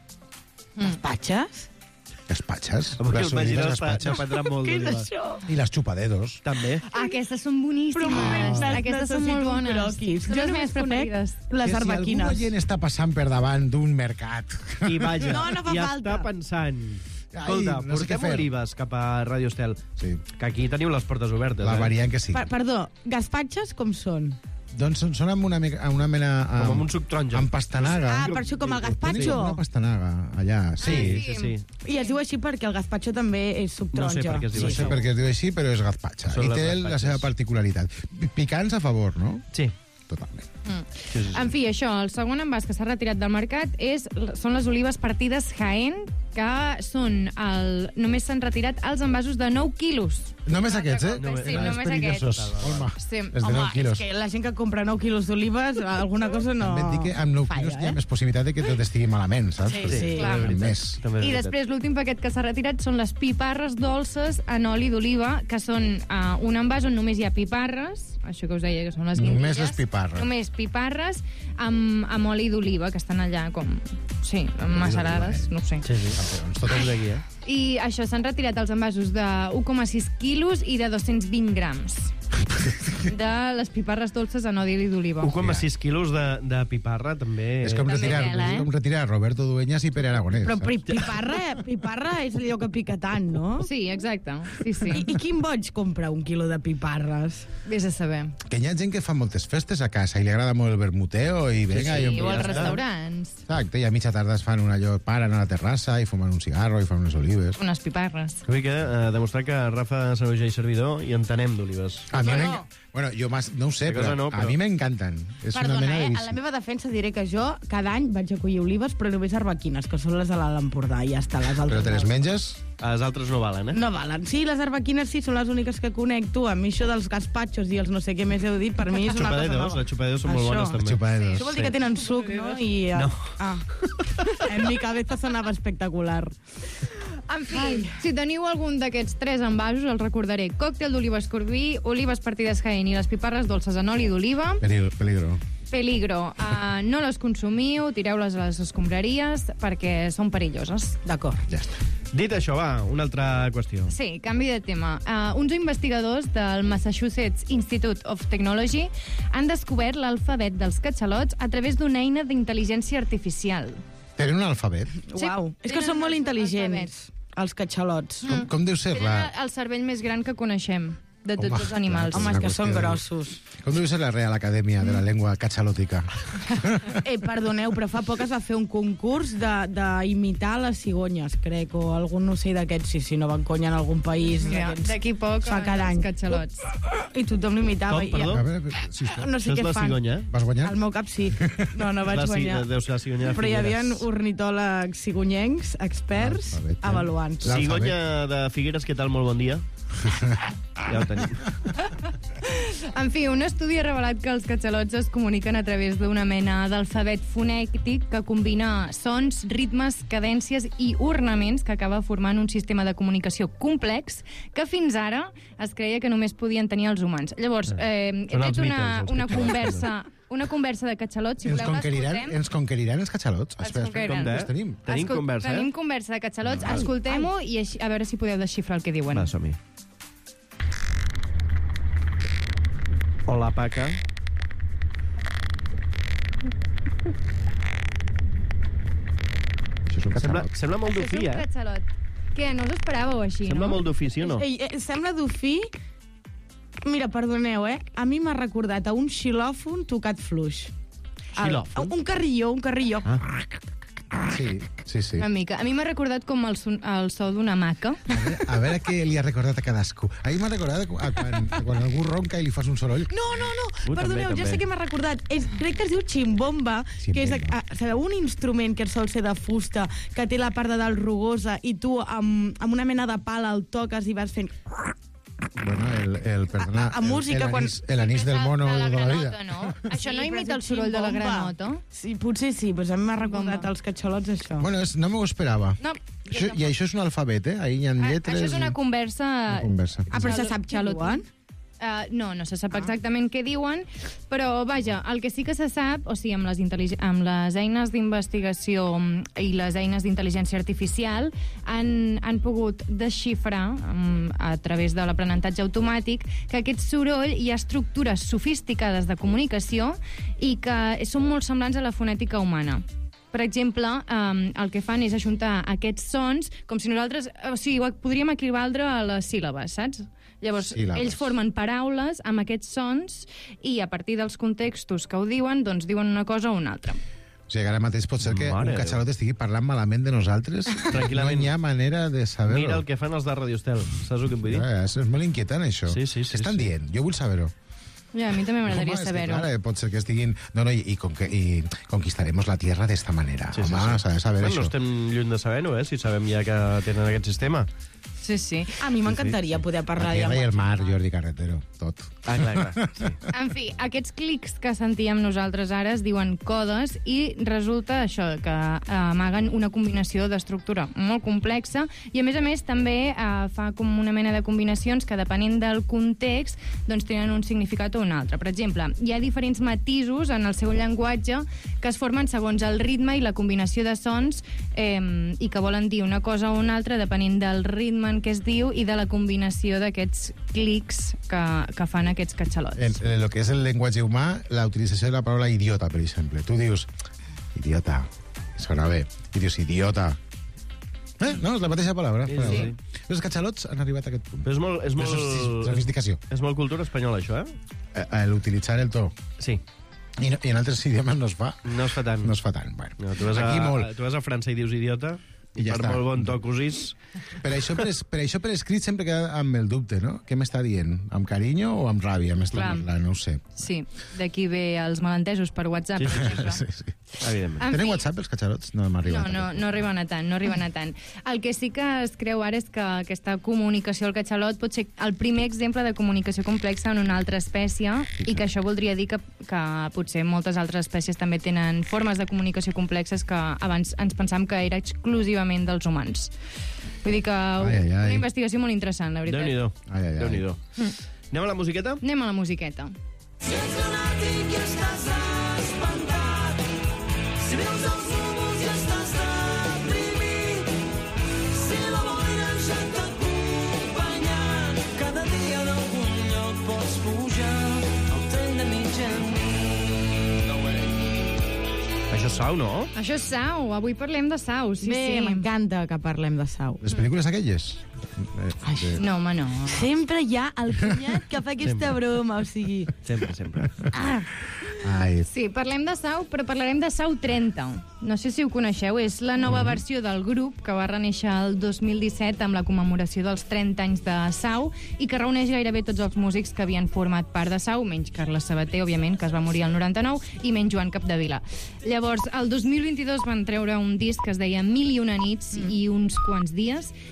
[SPEAKER 26] Patxes?
[SPEAKER 25] Gaspatxes.
[SPEAKER 1] Avui
[SPEAKER 25] Les
[SPEAKER 1] el Magí
[SPEAKER 25] olives
[SPEAKER 1] n'està-
[SPEAKER 25] gaspatxes.
[SPEAKER 1] n'aprendrà molt
[SPEAKER 26] Què és
[SPEAKER 1] d'oliva.
[SPEAKER 26] això?
[SPEAKER 25] I les xupadedos.
[SPEAKER 1] També.
[SPEAKER 24] Aquestes són boníssimes.
[SPEAKER 26] Però un moment, ne-
[SPEAKER 24] Aquestes són
[SPEAKER 26] necessito
[SPEAKER 24] molt
[SPEAKER 26] un
[SPEAKER 24] bones.
[SPEAKER 26] croquis.
[SPEAKER 24] Són
[SPEAKER 26] Jo
[SPEAKER 24] les
[SPEAKER 26] només
[SPEAKER 24] meves
[SPEAKER 26] conec
[SPEAKER 24] preferides.
[SPEAKER 26] les
[SPEAKER 25] que si algun
[SPEAKER 26] arbequines.
[SPEAKER 25] oient està passant per davant d'un mercat...
[SPEAKER 1] I vaja,
[SPEAKER 26] No, no fa
[SPEAKER 1] i
[SPEAKER 26] falta.
[SPEAKER 1] està pensant...
[SPEAKER 25] Ai,
[SPEAKER 1] Escolta,
[SPEAKER 25] no sé què
[SPEAKER 1] portem
[SPEAKER 25] fer.
[SPEAKER 1] olives cap a Radio Estel.
[SPEAKER 25] Sí.
[SPEAKER 1] Que aquí teniu les portes obertes.
[SPEAKER 25] La
[SPEAKER 1] eh?
[SPEAKER 25] variant que sí.
[SPEAKER 26] Per, perdó, gaspatxes com són?
[SPEAKER 25] Doncs són, són amb una, mica- amb una mena... Amb,
[SPEAKER 1] Com amb un suc taronja.
[SPEAKER 25] Amb pastanaga.
[SPEAKER 26] Ah, per això com el
[SPEAKER 25] Tenim
[SPEAKER 26] gazpacho.
[SPEAKER 25] una pastanaga allà, sí.
[SPEAKER 1] Sí, sí, sí.
[SPEAKER 26] I es diu així perquè el gazpacho també és suc
[SPEAKER 1] No sé
[SPEAKER 26] taronja.
[SPEAKER 1] per què es diu
[SPEAKER 25] No sé
[SPEAKER 1] això.
[SPEAKER 25] per què es diu així, però és gazpacha.
[SPEAKER 1] Són
[SPEAKER 25] I
[SPEAKER 1] les
[SPEAKER 25] té
[SPEAKER 1] gazpachas.
[SPEAKER 25] la seva particularitat. Pi- Picants a favor, no?
[SPEAKER 1] Sí.
[SPEAKER 25] Totalment.
[SPEAKER 24] Mm.
[SPEAKER 1] Sí, sí, sí.
[SPEAKER 24] En fi, això, el segon envàs que s'ha retirat del mercat és, són les olives partides Jaén, que són el, només s'han retirat els envasos de nou quilos.
[SPEAKER 25] Només aquests, eh?
[SPEAKER 24] Només- sí,
[SPEAKER 25] Els
[SPEAKER 24] només
[SPEAKER 25] perillosos.
[SPEAKER 24] aquests.
[SPEAKER 25] Home,
[SPEAKER 24] Sí.
[SPEAKER 25] els de
[SPEAKER 26] Home,
[SPEAKER 25] nou quilos.
[SPEAKER 26] és que la gent que compra nou quilos d'olives, alguna cosa no...
[SPEAKER 25] També et dic que amb nou
[SPEAKER 26] falla,
[SPEAKER 25] quilos hi ha
[SPEAKER 26] eh?
[SPEAKER 25] més possibilitat de que tot estigui malament, saps?
[SPEAKER 26] Sí,
[SPEAKER 25] Perquè
[SPEAKER 26] sí.
[SPEAKER 25] amb
[SPEAKER 24] Clar.
[SPEAKER 25] més.
[SPEAKER 1] També és
[SPEAKER 24] I
[SPEAKER 1] veritat.
[SPEAKER 24] després l'últim paquet que s'ha retirat són les piparres dolces en oli d'oliva, que són uh, un envàs on només hi ha piparres, això que us deia que són les
[SPEAKER 25] Només
[SPEAKER 24] guindilles.
[SPEAKER 25] les piparres.
[SPEAKER 24] Només piparres amb, amb oli d'oliva, que estan allà com... Sí, macerades, no ho sé.
[SPEAKER 1] Sí, sí, campions. Totes d'aquí, eh?
[SPEAKER 24] I això, s'han retirat els envasos de un coma sis quilos i de dos-cents vint grams. de les piparres dolces en oli d'oliva.
[SPEAKER 1] un coma sis quilos de, de piparra, també...
[SPEAKER 25] És com retirar,
[SPEAKER 24] tela, eh?
[SPEAKER 25] és com retirar Roberto Dueñas i Pere Aragonès.
[SPEAKER 26] Però
[SPEAKER 25] saps?
[SPEAKER 26] piparra, piparra és allò que pica tant, no?
[SPEAKER 24] Sí, exacte. Sí, sí.
[SPEAKER 26] I, I quin boig compra un quilo de piparres?
[SPEAKER 24] Vés a saber.
[SPEAKER 25] Que hi ha gent que fa moltes festes a casa i li agrada molt el vermuteo i venga...
[SPEAKER 24] Sí,
[SPEAKER 25] i
[SPEAKER 24] o als
[SPEAKER 25] ja està.
[SPEAKER 24] restaurants.
[SPEAKER 25] Exacte, i a mitja tarda es fan un allò, paren a la terrassa i fumen un cigarro i fan unes olives.
[SPEAKER 24] Unes piparres.
[SPEAKER 1] Vull que eh, demostrar que Rafa Sanahuja i servidor i entenem d'olives.
[SPEAKER 25] A mi
[SPEAKER 26] Bueno.
[SPEAKER 25] m'enc- Bueno, jo mas, no ho sé,
[SPEAKER 1] Una cosa
[SPEAKER 25] però,
[SPEAKER 1] no, però-
[SPEAKER 25] a mi m'encanten. És una
[SPEAKER 26] Perdona,
[SPEAKER 25] mena de
[SPEAKER 26] eh?
[SPEAKER 25] vici.
[SPEAKER 26] En la meva defensa diré que jo cada any vaig a collir olives, però només arbequines, que són les de l'Alt Empordà, i ja està, les altres
[SPEAKER 25] Però te les
[SPEAKER 26] no.
[SPEAKER 25] menges?
[SPEAKER 1] Les altres no valen, eh?
[SPEAKER 26] No valen. Sí, les arbequines sí, són les úniques que conec. Tu, a mi això dels gazpachos i els no sé què més heu dit, per mi és una cosa
[SPEAKER 1] Xupadedos,
[SPEAKER 26] nova.
[SPEAKER 1] les xupadedos són molt
[SPEAKER 26] Això.
[SPEAKER 1] bones, també.
[SPEAKER 25] Xupadedos.
[SPEAKER 26] Això vol dir que tenen suc, no? I,
[SPEAKER 1] No.
[SPEAKER 26] Ah. En mi cabeza sonava espectacular.
[SPEAKER 24] En fi, si teniu algun d'aquests tres envasos, els recordaré. Còctel d'olives Corbí, olives partides Jaén i les piparres dolces en oli d'oliva.
[SPEAKER 25] Peligro. peligro.
[SPEAKER 24] Peligro. Uh, no les consumiu, tireu-les a les escombraries perquè són perilloses.
[SPEAKER 26] D'acord.
[SPEAKER 25] Ja està.
[SPEAKER 1] Dit això, va, una altra qüestió.
[SPEAKER 24] Sí, canvi de tema. Uh, uns investigadors del Massachusetts Institute of Technology han descobert l'alfabet dels catxalots a través d'una eina d'intel·ligència artificial.
[SPEAKER 25] Tenen un alfabet?
[SPEAKER 24] Sí,
[SPEAKER 26] Uau. És que
[SPEAKER 24] tenen
[SPEAKER 26] són molt
[SPEAKER 24] els
[SPEAKER 26] intel·ligents, els catxalots.
[SPEAKER 25] Com, com deu ser la...
[SPEAKER 24] Tenen el cervell més gran que coneixem de tots
[SPEAKER 25] Home,
[SPEAKER 24] els animals.
[SPEAKER 25] clar,
[SPEAKER 26] Home, és que
[SPEAKER 25] una
[SPEAKER 26] són
[SPEAKER 25] qüestió de-
[SPEAKER 26] grossos.
[SPEAKER 25] Com deu ser la Real Acadèmia de la Llengua Catxalòtica?
[SPEAKER 26] Eh, perdoneu, però fa poc es va fer un concurs d'imitar les cigonyes, crec, o algun ocell d'aquests, sí, sí, no van conya en algun país.
[SPEAKER 24] Ja,
[SPEAKER 26] d'aquests.
[SPEAKER 24] d'aquí poc
[SPEAKER 26] Fa cada
[SPEAKER 24] els
[SPEAKER 26] any.
[SPEAKER 24] catxalots.
[SPEAKER 26] I tothom l'imitava.
[SPEAKER 1] Com,
[SPEAKER 26] i-
[SPEAKER 1] perdó?
[SPEAKER 25] A veure, sisplau.
[SPEAKER 26] No sé
[SPEAKER 1] Això és
[SPEAKER 26] què
[SPEAKER 1] la
[SPEAKER 26] fan.
[SPEAKER 1] cigonya, eh?
[SPEAKER 25] Vas guanyar?
[SPEAKER 26] Al meu cap sí. No, no vaig
[SPEAKER 1] La ci-
[SPEAKER 26] guanyar.
[SPEAKER 1] Deu ser la cigonya de
[SPEAKER 26] Però hi havia
[SPEAKER 1] Figueres.
[SPEAKER 26] ornitòlegs cigonyencs, experts,
[SPEAKER 25] Alfabet, eh?
[SPEAKER 26] avaluants.
[SPEAKER 25] L'alfabet.
[SPEAKER 1] Cigonya de Figueres, què tal? Molt bon dia. Ja ho tenim.
[SPEAKER 24] En fi, un estudi ha revelat que els catxalots es comuniquen a través d'una mena d'alfabet fonètic que combina sons, ritmes, cadències i ornaments que acaba formant un sistema de comunicació complex que fins ara es creia que només podien tenir els humans. Llavors, eh, he
[SPEAKER 1] Són els
[SPEAKER 24] fet una,
[SPEAKER 1] Beatles, els
[SPEAKER 24] una
[SPEAKER 1] catxalots.
[SPEAKER 24] conversa una conversa de catxalots, si
[SPEAKER 25] Ens
[SPEAKER 24] voleu
[SPEAKER 25] conqueriran,
[SPEAKER 24] l'escoltem.
[SPEAKER 25] ens conqueriran els catxalots?
[SPEAKER 24] Els
[SPEAKER 25] Espera, espera,
[SPEAKER 24] conqueriran.
[SPEAKER 25] els tenim.
[SPEAKER 1] Tenim
[SPEAKER 24] Escol-
[SPEAKER 1] conversa, eh?
[SPEAKER 24] Tenim conversa de catxalots, escoltem-ho i així, a veure si podeu desxifrar el que diuen.
[SPEAKER 1] Va, som-hi. Hola, Paca.
[SPEAKER 25] Això és un
[SPEAKER 1] Sembla,
[SPEAKER 25] catxalot.
[SPEAKER 1] sembla molt
[SPEAKER 24] Això és
[SPEAKER 1] d'ofí,
[SPEAKER 24] un
[SPEAKER 1] eh?
[SPEAKER 24] catxalot. Què, no us esperàveu així,
[SPEAKER 1] Sembla
[SPEAKER 24] no?
[SPEAKER 1] molt d'ofí, sí o no?
[SPEAKER 26] Ei, eh, sembla d'ofí... Mira, perdoneu, eh? A mi m'ha recordat a un xilòfon tocat fluix. El-
[SPEAKER 1] Xilòfon?
[SPEAKER 26] Un carrilló, un carrilló.
[SPEAKER 1] Ah.
[SPEAKER 25] Sí, sí, sí.
[SPEAKER 24] Una mica. A mi m'ha recordat com el, son, el so d'una maca.
[SPEAKER 25] A veure, a veure què li ha recordat a cadascú. A mi m'ha recordat a quan, a quan algú ronca i li fas un soroll.
[SPEAKER 26] No, no, no,
[SPEAKER 1] Uh,
[SPEAKER 26] perdoneu,
[SPEAKER 1] també,
[SPEAKER 26] ja sé
[SPEAKER 1] també.
[SPEAKER 26] què m'ha recordat. És, crec que es diu ximbomba, que és,
[SPEAKER 25] Ximbomba.
[SPEAKER 26] a, sabeu, un instrument que sol ser de fusta, que té la part de dalt rugosa, i tu amb, amb una mena de pala el toques i vas fent...
[SPEAKER 25] Bueno, el, el perdona,
[SPEAKER 26] A- a música,
[SPEAKER 25] el, el,
[SPEAKER 26] quan-
[SPEAKER 25] anís, el anís del mono
[SPEAKER 24] de
[SPEAKER 25] de
[SPEAKER 24] la
[SPEAKER 25] tota la
[SPEAKER 24] granota,
[SPEAKER 25] vida.
[SPEAKER 24] no? Això no
[SPEAKER 26] Sí, però
[SPEAKER 24] imita el
[SPEAKER 26] és
[SPEAKER 24] soroll de la
[SPEAKER 26] ximbomba.
[SPEAKER 24] granota?
[SPEAKER 26] Sí, potser sí, però a mi m'ha recordat els catxalots això.
[SPEAKER 25] Bueno, és, no m'ho esperava.
[SPEAKER 24] No,
[SPEAKER 25] Això, I això és un alfabet, eh? Ahí hi ha
[SPEAKER 24] Ah,
[SPEAKER 25] lletres...
[SPEAKER 24] això és una
[SPEAKER 25] i-
[SPEAKER 24] conversa...
[SPEAKER 25] Una conversa.
[SPEAKER 26] Ah, però se sap què
[SPEAKER 24] Xalot.
[SPEAKER 26] diuen?
[SPEAKER 24] Uh, no, no se sap exactament què diuen, però, vaja, el que sí que se sap, o sigui, amb les, amb les eines d'investigació i les eines d'intel·ligència artificial, han, han pogut desxifrar, um, a través de l'aprenentatge automàtic, que aquest soroll hi ha estructures sofisticades de comunicació i que són molt semblants a la fonètica humana. Per exemple, um, el que fan és ajuntar aquests sons com si nosaltres... O sigui, ho podríem equivaldre a les síl·labes, saps? Llavors,
[SPEAKER 25] Síl·labes.
[SPEAKER 24] ells formen paraules amb aquests sons i a partir dels contextos que ho diuen, doncs diuen una cosa o una altra.
[SPEAKER 25] O sigui, ara mateix pot ser que
[SPEAKER 1] Mare
[SPEAKER 25] un
[SPEAKER 1] de
[SPEAKER 25] catxalot estigui parlant malament de nosaltres.
[SPEAKER 1] Tranquil·lament.
[SPEAKER 25] No hi ha manera de saber-ho.
[SPEAKER 1] Mira el que fan els de Radio Estel. Saps el que em vull dir?
[SPEAKER 25] Eh, és, és molt inquietant, això.
[SPEAKER 1] Sí, sí, sí,
[SPEAKER 25] Què estan
[SPEAKER 1] sí.
[SPEAKER 25] dient? Jo vull saber-ho.
[SPEAKER 24] Ja, a mi també m'agradaria
[SPEAKER 25] Home, és que,
[SPEAKER 24] saber-ho.
[SPEAKER 25] clar, eh, pot ser que estiguin... No, no, i, i, con que, i conquistaremos la tierra de esta manera.
[SPEAKER 1] Sí, sí,
[SPEAKER 25] Home,
[SPEAKER 1] sí.
[SPEAKER 25] s'ha de saber
[SPEAKER 1] Bueno, no
[SPEAKER 25] això.
[SPEAKER 1] estem lluny de saber-ho, eh? Si sabem ja que tenen aquest sistema.
[SPEAKER 24] Sí, sí.
[SPEAKER 26] A mi m'encantaria poder
[SPEAKER 25] La
[SPEAKER 26] parlar
[SPEAKER 25] tierra i el
[SPEAKER 26] llenguatge.
[SPEAKER 25] mar, Jordi Carretero, tot.
[SPEAKER 1] Ah, clar, clar. Sí.
[SPEAKER 24] En fi, aquests clics que sentíem nosaltres ara es diuen codes i resulta això, que eh, amaguen una combinació d'estructura molt complexa i, a més a més, també eh, fa com una mena de combinacions que, depenent del context, doncs tenen un significat o un altre. Per exemple, hi ha diferents matisos en el seu llenguatge que es formen segons el ritme i la combinació de sons eh, i que volen dir una cosa o una altra depenent del ritme Movement, que es diu, i de la combinació d'aquests clics que, que fan aquests catxalots.
[SPEAKER 25] En, en lo que és el llenguatge humà, la utilització de la paraula idiota, per exemple. Tu dius, idiota, sona bé, i dius, idiota. Eh? No, és la mateixa paraula.
[SPEAKER 1] Sí,
[SPEAKER 25] paraula.
[SPEAKER 1] sí.
[SPEAKER 25] Els catxalots han arribat a aquest punt.
[SPEAKER 1] Però és molt... És molt...
[SPEAKER 25] Sofisticació.
[SPEAKER 1] És molt cultura espanyola, això, eh?
[SPEAKER 25] eh L'utilitzar el to.
[SPEAKER 1] Sí.
[SPEAKER 25] I, no, I en altres idiomes no es fa.
[SPEAKER 1] No es fa tant.
[SPEAKER 25] No es fa tant. Bueno,
[SPEAKER 1] no, tu, vas
[SPEAKER 25] aquí
[SPEAKER 1] a,
[SPEAKER 25] molt.
[SPEAKER 1] tu vas a França i dius idiota, i ja per està. Molt bon to cosís...
[SPEAKER 25] Per això per, es, per això per escrit sempre queda amb el dubte, no? Què m'està dient? Amb carinyo o amb ràbia m'està parlant? No ho sé.
[SPEAKER 24] Sí, d'aquí ve els malentesos per WhatsApp.
[SPEAKER 25] Sí, sí, sí.
[SPEAKER 1] Evidentment.
[SPEAKER 25] Tenen WhatsApp els catxalots? No m'ha arribat.
[SPEAKER 24] No, no, no arriben a tant, no arriben a tant. El que sí que es creu ara és que aquesta comunicació al catxalot pot ser el primer exemple de comunicació complexa en una altra espècie i que això voldria dir que, que potser moltes altres espècies també tenen formes de comunicació complexes que abans ens pensàvem que era exclusivament dels humans. Vull dir que ai, ai, ai. Una investigació molt interessant, la veritat.
[SPEAKER 1] Déu-n'hi-do. Ai, ai, ai. Déu-n'hi-do. Mm. Anem a la musiqueta?
[SPEAKER 24] Anem a la musiqueta.
[SPEAKER 13] Si ets lunàtic i estàs espantat, si veus els núvols i estàs deprimit, si la boira ja t'ha acompanyat, cada dia en algun lloc pots pujar al tren de mitjanit.
[SPEAKER 1] Això és Sau, no?
[SPEAKER 24] Això és Sau. Avui parlem de Sau, sí,
[SPEAKER 26] Bé,
[SPEAKER 24] sí.
[SPEAKER 26] m'encanta que parlem de Sau.
[SPEAKER 25] Les pel·lícules aquelles?
[SPEAKER 26] Ai,
[SPEAKER 24] no, home, no.
[SPEAKER 26] Sempre hi ha el cunyat que fa aquesta sempre. broma, o sigui...
[SPEAKER 1] Sempre, sempre.
[SPEAKER 26] Ah.
[SPEAKER 25] Ai.
[SPEAKER 24] Sí, parlem de Sau, però parlarem de Sau trenta. No sé si ho coneixeu, és la nova mm. versió del grup que va renéixer el dos mil disset amb la commemoració dels trenta anys de Sau i que reuneix gairebé tots els músics que havien format part de Sau, menys Carles Sabater, òbviament, que es va morir al noranta-nou, i menys Joan Capdevila. Llavors, el dos mil vint-i-dos van treure un disc que es deia Mil i una nits mm. i uns quants dies,